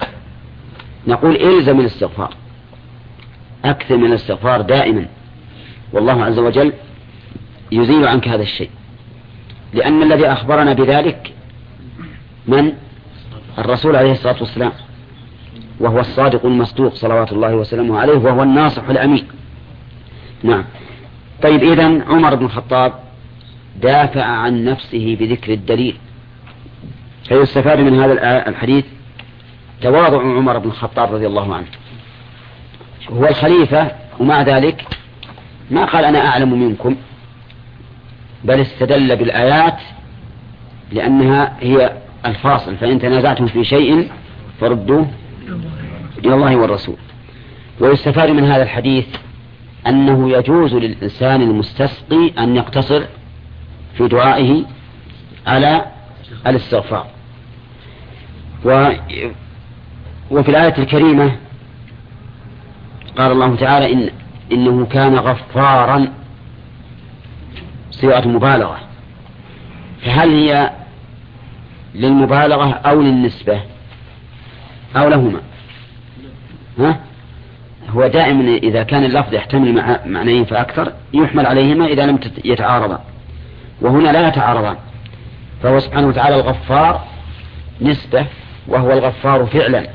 نقول إلزم الاستغفار، أكثر من الاستغفار دائما، والله عز وجل يزيل عنك هذا الشيء. لأن الذي أخبرنا بذلك من؟ الرسول عليه الصلاة والسلام، وهو الصادق المصدوق صلوات الله وسلامه عليه، وهو الناصح الأمين. نعم. طيب إذن عمر بن الخطاب دافع عن نفسه بذكر الدليل، فيستفاد من هذا الحديث تواضع عمر بن الخطاب رضي الله عنه. هو الخليفة ومع ذلك ما قال أنا أعلم منكم، بل استدل بالآيات لأنها هي الفاصل، فإن تنازعتم في شيء فردوه إلى الله والرسول. ويستفاد من هذا الحديث أنه يجوز للإنسان المستسقي أن يقتصر في دعائه على الاستغفار. وفي الآية الكريمة قال الله تعالى إنه كان غفارا، صيغة مبالغة، فهل هي للمبالغة أو للنسبة أو لهما؟ هو دائما إذا كان اللفظ يحتمل معنيين فأكثر يحمل عليهما إذا لم يتعارضا، وهنا لا يتعارضان، فهو سبحانه وتعالى الغفار نسبة وهو الغفار فعلا،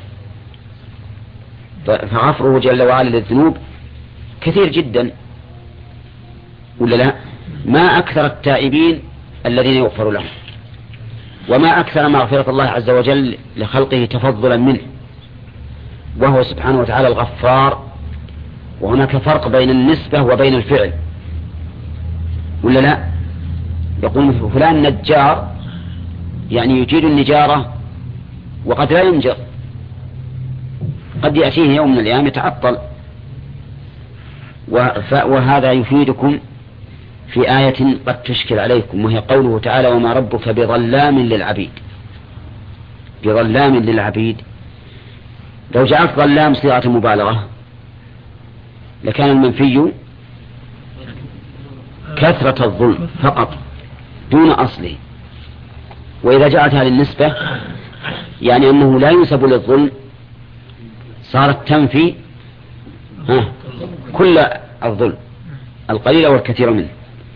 فغفره جل وعلا للذنوب كثير جدا ولا لا؟ ما أكثر التائبين الذين يغفر لهم، وما أكثر مغفرة الله عز وجل لخلقه تفضلا منه، وهو سبحانه وتعالى الغفار. وهناك فرق بين النسبة وبين الفعل ولا لا؟ يقول فلان نجار، يعني يجيد النجارة وقد لا ينجر، قد يأتيه يوم من الأيام يتعطل. وهذا يفيدكم في آية قد تشكل عليكم، وهي قوله تعالى وما ربك بظلام للعبيد. بظلام للعبيد، لو جعلت ظلام صيغة مبالغة لكان المنفي كثرة الظلم فقط دون أصله، وإذا جعلتها للنسبة يعني أنه لا ينسب للظلم صارت تنفي كل الظلم القليل والكثير منه.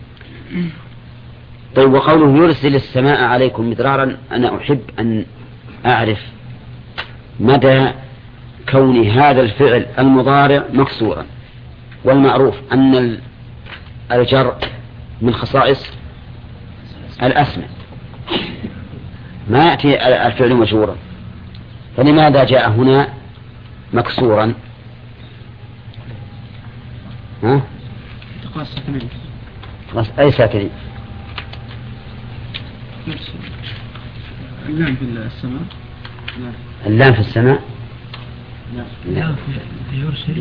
طيب، وقوله يرسل السماء عليكم مدرارا، أنا أحب أن أعرف مدى كون هذا الفعل المضارع مكسورا، والمعروف أن الجر من خصائص الأسماء، ما يأتي الفعل مجرورا، فلماذا جاء هنا مكسورا؟ خلاص أي ساكنين؟ اللام في السماء. اللام في السماء. لا في يرسل.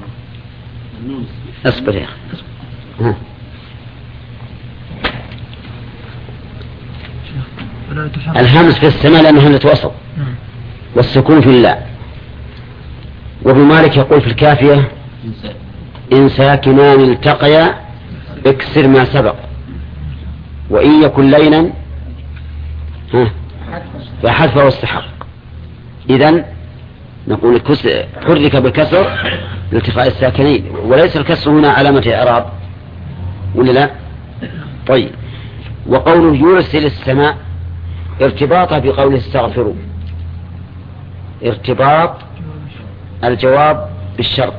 اصبر يا أخي. الهمز في السماء لأنه همزة وسط، والسكون في اللام. وابن مالك يقول في الكافية إن ساكنان التقيا اكسر ما سبق، وإن يكن لينا فحذفه استحق. إذن نقول حرك بالكسر لالتقاء الساكنين، وليس الكسر هنا علامة إعراب ولا لا؟ طيب، وقوله يرسل السماء ارتباطه بقوله استغفروا، ارتباط الجواب بالشرط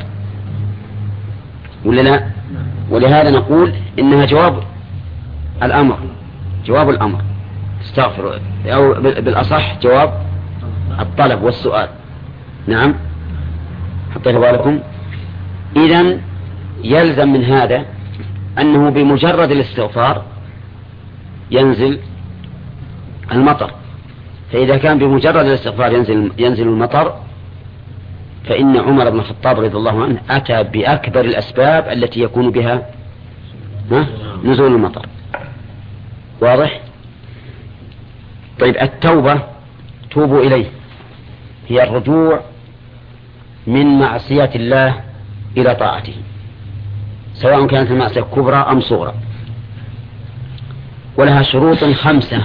ولا لا؟ ولهذا نقول إنها جواب الأمر، جواب الأمر استغفروا، أو بالأصح جواب الطلب والسؤال. نعم، حطيت بالكم. إذن يلزم من هذا أنه بمجرد الاستغفار ينزل المطر، فإذا كان بمجرد الاستغفار ينزل المطر، فإن عمر بن الخطاب رضي الله عنه أتى بأكبر الأسباب التي يكون بها نزول المطر. واضح؟ طيب، التوبة توبوا إليه هي الرجوع من معصية الله إلى طاعته، سواء كانت المعصية كبرى أم صغرى، ولها شروط 5: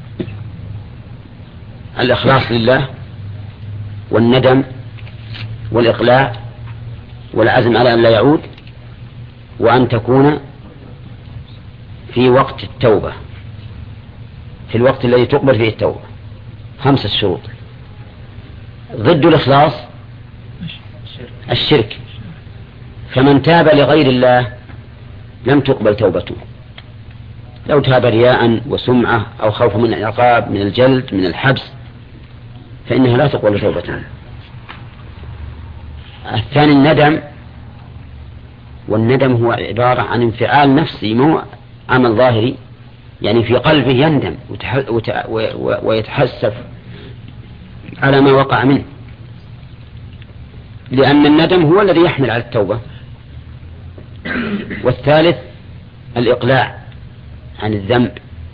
الإخلاص لله، والندم، والإقلاع، والعزم على أن لا يعود، وأن تكون في وقت التوبة، في الوقت الذي تقبل فيه التوبة. 5 شروط. ضد الإخلاص الشرك، فمن تاب لغير الله لم تقبل توبته، لو تاب رياء وسمعة أو خوف من العقاب، من الجلد، من الحبس، فإنها لا تقبل توبته. الثاني الندم، والندم هو عبارة عن انفعال نفسي مو عمل ظاهري، يعني في قلبه يندم ويتحسف على ما وقع منه، لأن الندم هو الذي يحمل على التوبة. والثالث الإقلاع عن الذنب،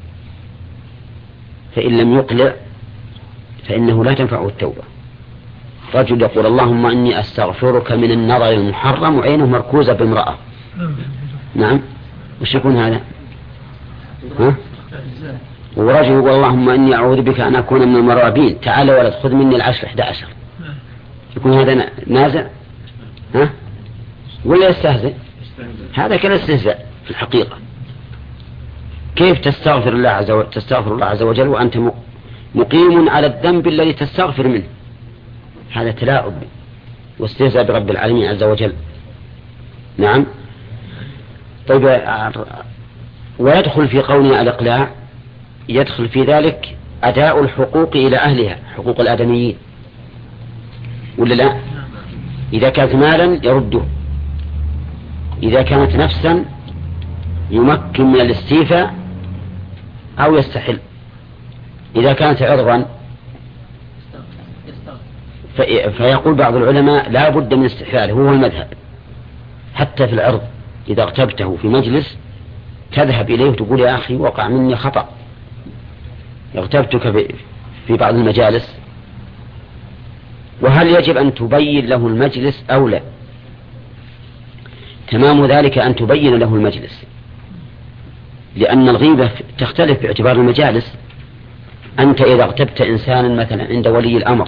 فإن لم يقلع فإنه لا تنفعه التوبة. رجل يقول اللهم إني أستغفرك من النظر المحرم وعينه مركوزة بامرأة. نعم، وش يكون هذا؟ ها؟ ورجل يقول اللهم إني أعوذ بك أن أكون من المرابين، تعال ولد خذ مني 10-11. يكون هذا نازع ها؟ ولا يستهزئ؟ هذا كان استهزاء في الحقيقة. كيف تستغفر الله عز وجل وأنت مقيم على الذنب الذي تستغفر منه؟ هذا تلاعب واستهزاء برب العالمين عز وجل. نعم. طيب، ويدخل في قولنا الإقلاع، يدخل في ذلك أداء الحقوق إلى أهلها، حقوق الآدميين، ولا لا؟ إذا كانت مالا يرده، إذا كانت نفسا يمكن من الاستيفاء أو يستحل، إذا كانت عرضا فيقول بعض العلماء لا بد من استحلاله، هو المذهب. حتى في العرض إذا اغتبته في مجلس تذهب إليه وتقول يا أخي وقع مني خطأ، اغتبتك في بعض المجالس. وهل يجب أن تبين له المجلس أو لا؟ تمام ذلك أن تبين له المجلس، لأن الغيبة تختلف باعتبار المجالس. أنت إذا اغتبت إنسانا مثلا عند ولي الأمر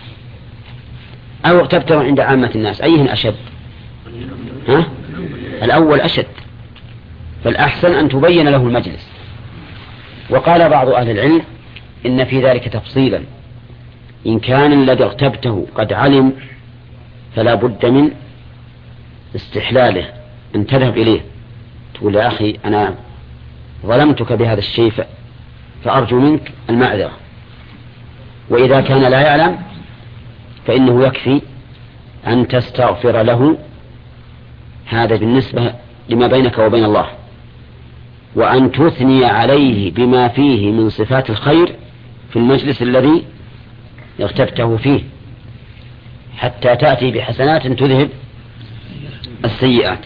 أو اغتبته عند عامة الناس، أيهن أشد؟ ها؟ الأول أشد، فالأحسن أن تبين له المجلس. وقال بعض أهل العلم إن في ذلك تفصيلا، إن كان الذي اغتبته قد علم فلا بد من استحلاله، أن تذهب إليه تقول يا أخي أنا ظلمتك بهذا الشيء فأرجو منك المعذرة. وإذا كان لا يعلم فإنه يكفي أن تستغفر له، هذا بالنسبة لما بينك وبين الله، وأن تثني عليه بما فيه من صفات الخير في المجلس الذي اغتبته فيه، حتى تأتي بحسنات تذهب السيئات.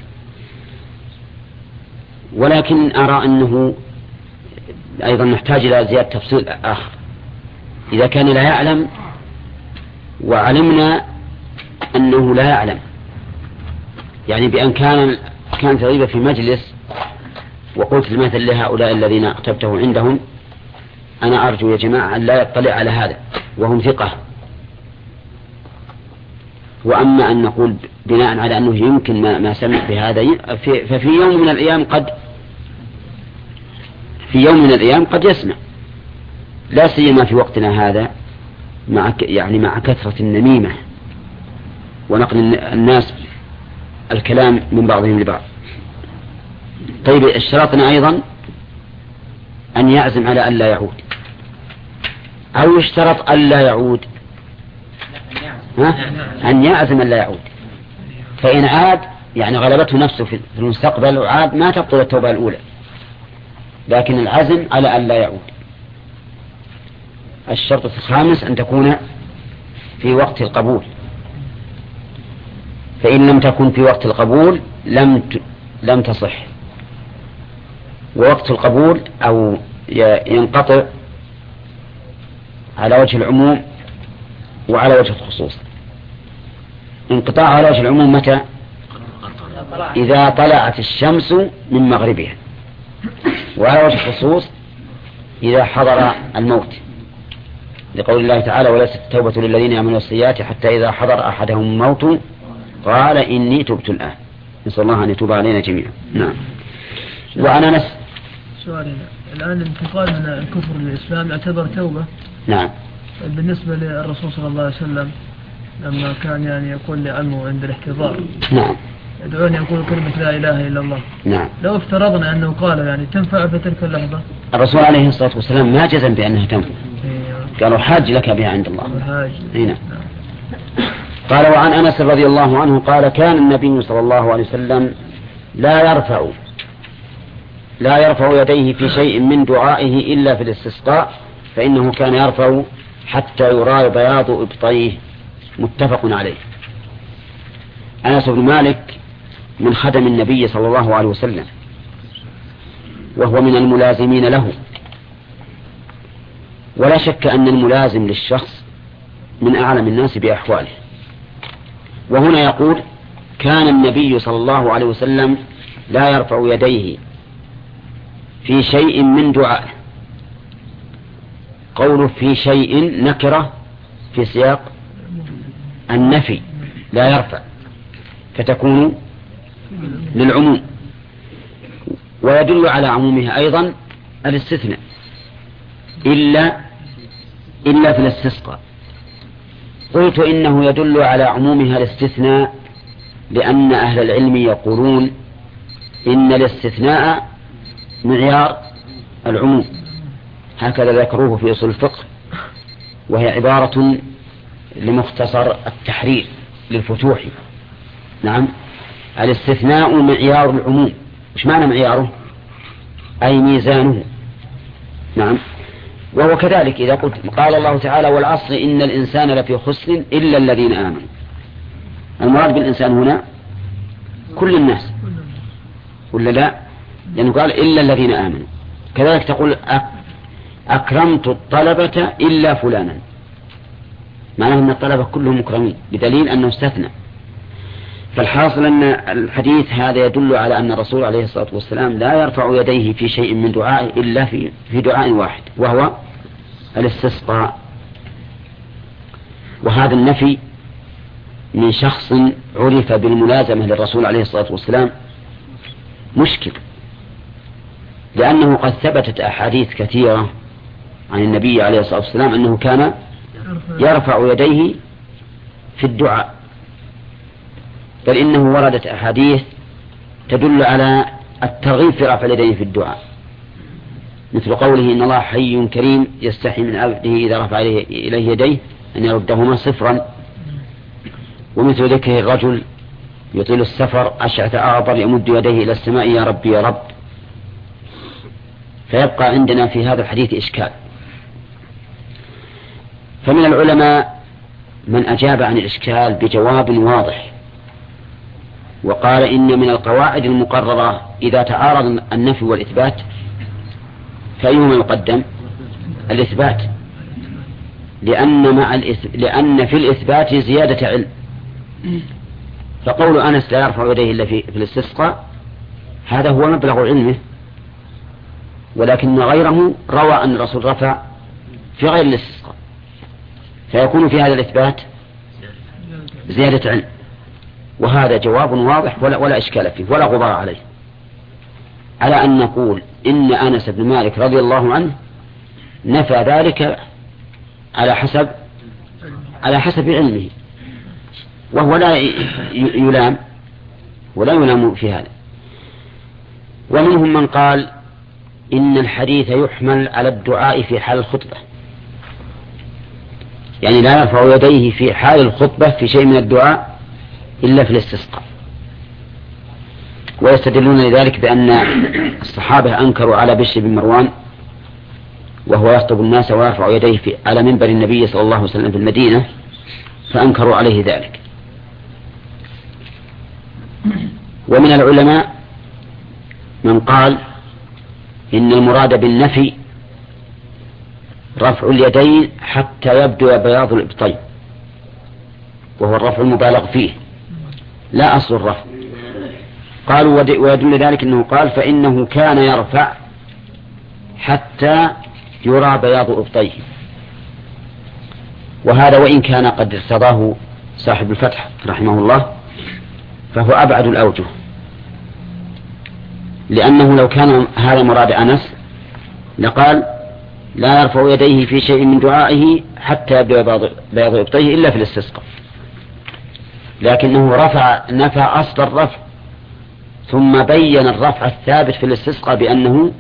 ولكن أرى أنه أيضا نحتاج إلى زيادة تفصيل آخر. إذا كان لا يعلم وعلمنا أنه لا يعلم، يعني بأن كانت غيبة في مجلس وقلت المثل لهؤلاء الذين اغتبته عندهم أنا أرجو يا جماعة أن لا يطلع على هذا وهم ثقة. وأما أن نقول بناء على أنه يمكن ما سمع بهذا، ففي يوم من الأيام قد يسمع، لا سيما في وقتنا هذا مع كثرة النميمة ونقل الناس الكلام من بعضهم لبعض. طيب، اشترطنا أيضا أن يعزم على أن لا يعود، أو يشترط أن لا يعود؟ أن يعزم أن لا يعود. فإن عاد يعني غلبته نفسه في المستقبل وعاد ما تبطل التوبة الأولى، لكن العزم على أن لا يعود. الشرط الخامس أن تكون في وقت القبول، فإن لم تكن في وقت القبول لم تصح. ووقت القبول أو ينقطع على وجه العموم وعلى وجه الخصوص. انقطاع على وجه العموم متى؟ إذا طلعت الشمس من مغربها. وعلى وجه الخصوص إذا حضر الموت، لقول الله تعالى وليست التوبة للذين يعملون السيئات حتى إذا حضر أحدهم الموت قال إني تبت الآن. نسأل الله أن يتوب علينا جميعا. نعم. وأنا سؤالنا الآن الانتقال من الكفر للإسلام يعتبر توبة؟ نعم. بالنسبة للرسول صلى الله عليه وسلم لما كان يعني يقول لعمه عند الاحتضار نعم يدعوني يقول كلمة لا إله إلا الله، نعم، لو افترضنا أنه قال يعني تنفع في تلك اللحظة؟ الرسول عليه الصلاة والسلام ما جزم بأنها تنفع، قالوا حاج لك بها عند الله. هنا قال وعن أنس رضي الله عنه قال كان النبي صلى الله عليه وسلم لا يرفع يديه في شيء من دعائه إلا في الاستسقاء، فإنه كان يرفع حتى يرى بياض إبطيه. متفق عليه. أنس بن مالك من خدم النبي صلى الله عليه وسلم، وهو من الملازمين له، ولا شك أن الملازم للشخص من أعلم الناس بأحواله. وهنا يقول كان النبي صلى الله عليه وسلم لا يرفع يديه في شيء من دعائه. قوله في شيء نكرة في سياق النفي، لا يرفع، فتكون للعموم. ويدل على عمومها أيضا الاستثناء إلا في الاستسقاء. قلت إنه يدل على عمومها الاستثناء لأن أهل العلم يقولون إن الاستثناء معيار العموم، هكذا ذكروه في أصول الفقه، وهي عبارة لمختصر التحرير للفتوح. نعم، الاستثناء معيار العموم. مش معنى معياره؟ أي ميزانه. نعم. وهو كذلك إذا قلت قال الله تعالى والعصر إن الإنسان لفي خسر إلا الذين آمنوا، المراد بالإنسان هنا كل الناس ولا لا؟ لأنه قال إلا الذين آمنوا. كذلك تقول أكرمت الطلبة إلا فلانا، معناه أن الطلبة كلهم مكرمين، بدليل أنه استثنى. فالحاصل أن الحديث هذا يدل على أن الرسول عليه الصلاة والسلام لا يرفع يديه في شيء من دعائه إلا في دعاء واحد، وهو الاستسقاء. وهذا النفي من شخص عرف بالملازمة للرسول عليه الصلاة والسلام مشكل، لأنه قد ثبتت أحاديث كثيرة عن النبي عليه الصلاة والسلام أنه كان يرفع يديه في الدعاء، بل إنه وردت أحاديث تدل على الترغيب في رفع اليدين في الدعاء، مثل قوله إن الله حي كريم يستحي من عبده إذا رفع إليه يديه أن يردهما صفرا، ومثل ذكره الرجل يطيل السفر أشعث أغبر يمد يديه إلى السماء يا رب يا رب. فيبقى عندنا في هذا الحديث إشكال. فمن العلماء من أجاب عن الإشكال بجواب واضح، وقال إن من القواعد المقررة إذا تعارض النفي والإثبات فأيهما يقدم؟ الإثبات، لأن في الإثبات زيادة علم. فقول أنس لا يرفع يديه إلا في الاستسقاء هذا هو مبلغ علمه، ولكن غيره روى أن الرسول رفع في غير الاستسقاء، فيكون في هذا الإثبات زيادة علم. وهذا جواب واضح ولا إشكال فيه ولا غبار عليه، على أن نقول إن أنس بن مالك رضي الله عنه نفى ذلك على حسب علمه، وهو لا يلام ولا يلام في هذا. ومنهم من قال إن الحديث يحمل على الدعاء في حال الخطبة، يعني لا يرفع يديه في حال الخطبة في شيء من الدعاء إلا في الاستسقاء. ويستدلون لذلك بأن الصحابة أنكروا على بشر بن مروان وهو يخطب الناس ويرفع يديه على منبر النبي صلى الله عليه وسلم في المدينة، فأنكروا عليه ذلك. ومن العلماء من قال إن المراد بالنفي رفع اليدين حتى يبدو بياض الإبطين، وهو الرفع المبالغ فيه لا أصل الرفع. قالوا ويدل ذلك أنه قال فإنه كان يرفع حتى يرى بياض إبطيه، وهذا وإن كان قد ارتضاه صاحب الفتح رحمه الله فهو أبعد الأوجه، لأنه لو كان هذا مراد أنس لقال لا يرفع يديه في شيء من دعائه حتى يبدو بياض إبطيه إلا في الاستسقاء، لكنه نفى أصل الرفع ثم بين الرفع الثابت في الاستسقاء بأنه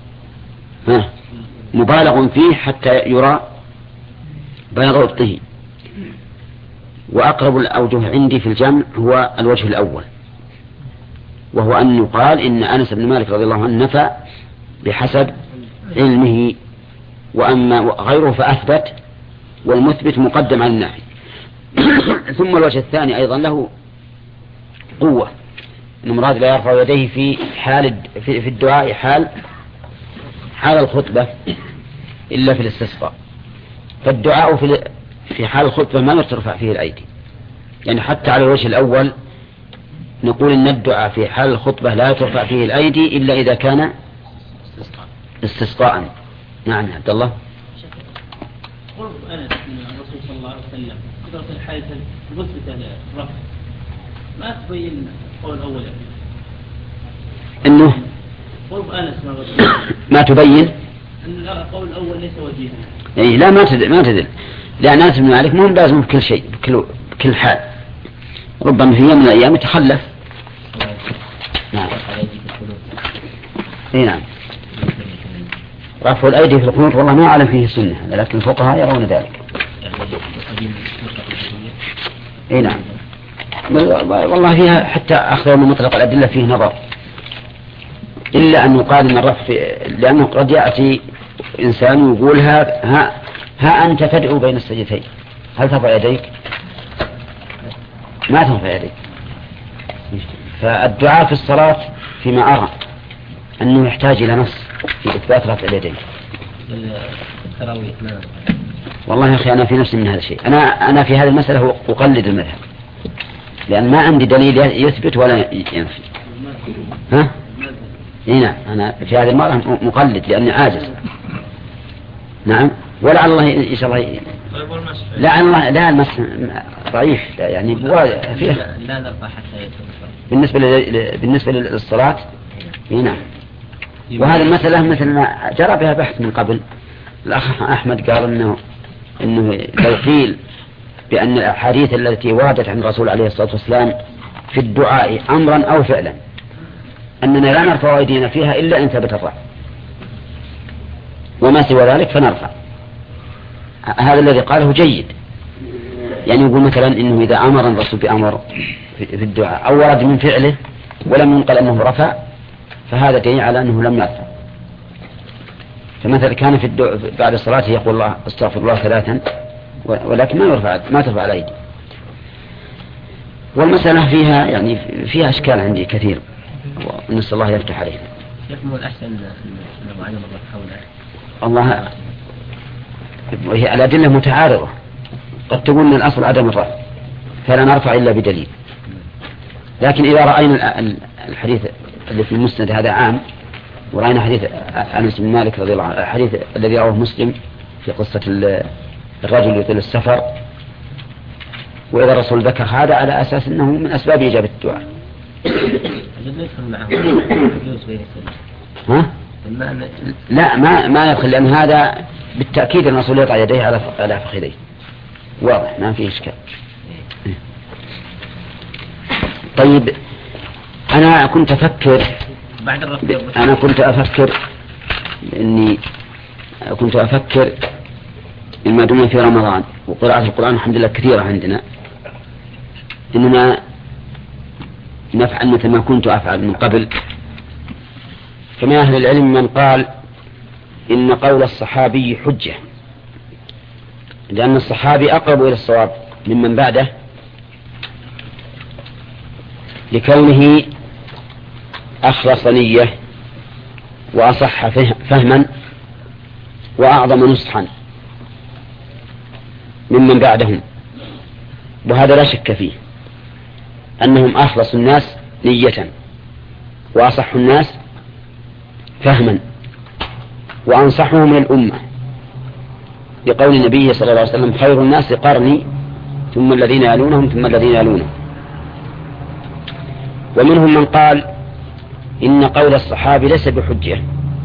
مبالغ فيه حتى يرى بياض إبطيه. وأقرب الأوجه عندي في الجمع هو الوجه الأول، وهو أن يقال إن أنس بن مالك رضي الله عنه نفى بحسب علمه، وأما غيره فأثبت، والمثبت مقدم على النافي. ثم الوجه الثاني أيضا له قوة، أن المراد لا يرفع يديه في الدعاء حال الخطبة إلا في الاستسقاء. فالدعاء في حال الخطبة ما ترفع فيه الأيدي، يعني حتى على الوجه الأول نقول إن الدعاء في حال الخطبة لا ترفع فيه الأيدي إلا إذا كان استسقاء. نعم عبد الله. قرب أنس من الرسول صلى الله عليه وسلم قدرة الحادث المثبتة للرفع ما تبين القول الأول إنه قرب أنس من الرسول ما تبين أن القول الأول ليس وجيها. يعني لا ما تدل، لأن أنس بن مالك مهم لازم بكل شيء بكل حال، ربما في يوم من الأيام يتخلف. نعم. نعم. رفع الأيدي في القنوت والله ما أعلم فيه سنة، لكن الفقهاء يرون ذلك. نعم. والله فيها حتى أخذ من مطلق الأدلة فيه نظر، إلا أن يقال من الرفع، لأنه قد يأتي إنسان يقول ها أنت تدعو بين السجدتين، هل ترفع يديك؟ ما ترفع يديك. فالدعاء في الصلاة فيما أرى أنه يحتاج إلى نص في إثبات رفع اليدين. والله يا أخي أنا في نفسي من هذا الشيء، أنا في هذه المسألة أقلد المذهب، لأن ما عندي دليل يثبت ولا ينفي. ها؟ نعم. أنا في هذه المرة مقلد لأني عاجز. نعم. ولعل الله إن شاء الله لا المسح ضعيف، يعني فيه لا نرفع حتى بالنسبة للصلاة. نعم. وهذه المسألة مثل ما جرى بها بحث من قبل، الأخ أحمد قال إنه لو قيل بأن الأحاديث التي وردت عن الرسول عليه الصلاة والسلام في الدعاء أمرا أو فعلا أننا لا نرفع أيدينا فيها إلا إن ثبت الرفع، وما سوى ذلك فنرفع. هذا الذي قاله جيد، يعني يقول مثلا إنه إذا أمر الرسول بأمر في الدعاء أو ورد من فعله ولم ينقل أنه رفع فهذا دليل على أنه لم يرفع. فمثلا كان في بعد الصلاة يقول الله استغفر الله 3 ولكن ما ترفع الأيدي. والمسألة فيها أشكال عندي كثير، ونسأل الله يفتح علينا. يكمل الأحسن لو علم الله. وهي الأدلة متعارضة، قد تقول أن الأصل عدم الرفع فلا نرفع إلا بدليل، لكن إذا رأينا الحديث اللي في المسند هذا عام، ورأينا حديث أنس بن مالك رضي الله عنه، الحديث الذي رواه مسلم في قصة الرجل يطيل السفر، وإذا الرسول ذكر هذا على أساس أنه من أسباب إجابة الدعاء. ها؟ لا ما يدخل، لأن هذا بالتأكيد الرسول يضع يديه على فخذيه، واضح ما فيه إشكال. طيب أنا كنت أفكر إنما دمنا في رمضان وقراءة القرآن الحمد لله كثيرة عندنا، إننا نفعل مثل ما كنت أفعل من قبل. فمن أهل العلم من قال إن قول الصحابي حجة، لأن الصحابي أقرب إلى الصواب ممن بعده لكونه أخلص نية وأصح فهما وأعظم نصحا ممن بعدهم، وهذا لا شك فيه أنهم أخلص الناس نية وأصح الناس فهما وأنصحهم للأمة، لقول النبي صلى الله عليه وسلم خير الناس قرني ثم الذين يلونهم ثم الذين يلونهم. ومنهم من قال إن قول الصحابي ليس بحجة،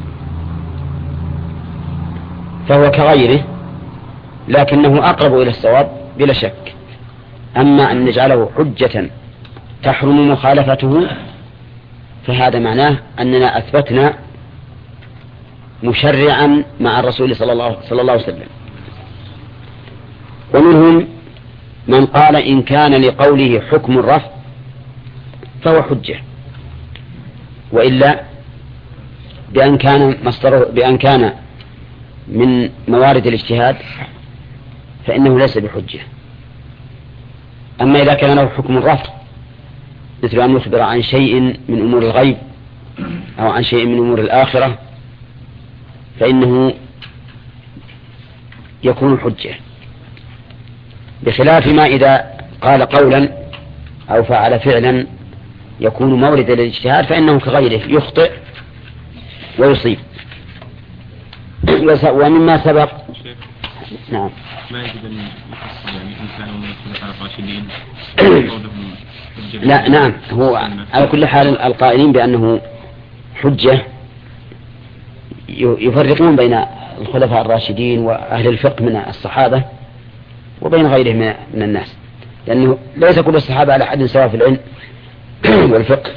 فهو كغيره لكنه أقرب إلى الصواب بلا شك. أما أن نجعله حجة تحرم مخالفته فهذا معناه أننا أثبتنا مشرعا مع الرسول صلى الله عليه وسلم. ومنهم من قال إن كان لقوله حكم الرفع فهو حجة، وإلا بأن كان من موارد الاجتهاد فإنه ليس بحجة. أما إذا كان له حكم الرفع مثل أن يخبر عن شيء من أمور الغيب أو عن شيء من أمور الآخرة فإنه يكون حجة، بخلاف ما إذا قال قولا أو فعل فعلا يكون مورد للاجتهاد فإنه كغيره يخطئ ويصيب. ومما سبق نعم ما يجب أن يفصل يعني إنسان من الخلفاء الراشدين لا نعم، هو على كل حال القائلين بأنه حجة يفرقون بين الخلفاء الراشدين وأهل الفقه من الصحابة وبين غيرهم من الناس، لأنه ليس كل الصحابة على حد سواء في العلم والفقه.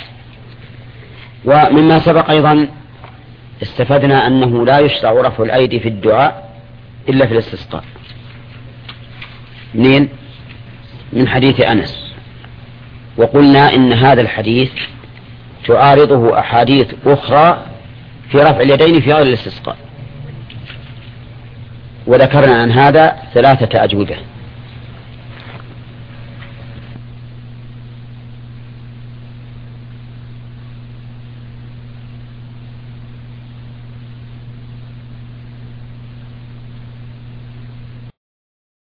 ومما سبق أيضا استفدنا أنه لا يشرع رفع الأيدي في الدعاء إلا في الاستسقاء. منين؟ من حديث أنس، وقلنا إن هذا الحديث تعارضه أحاديث أخرى في رفع اليدين في غير الاستسقاء، وذكرنا عن هذا 3 أجوبة.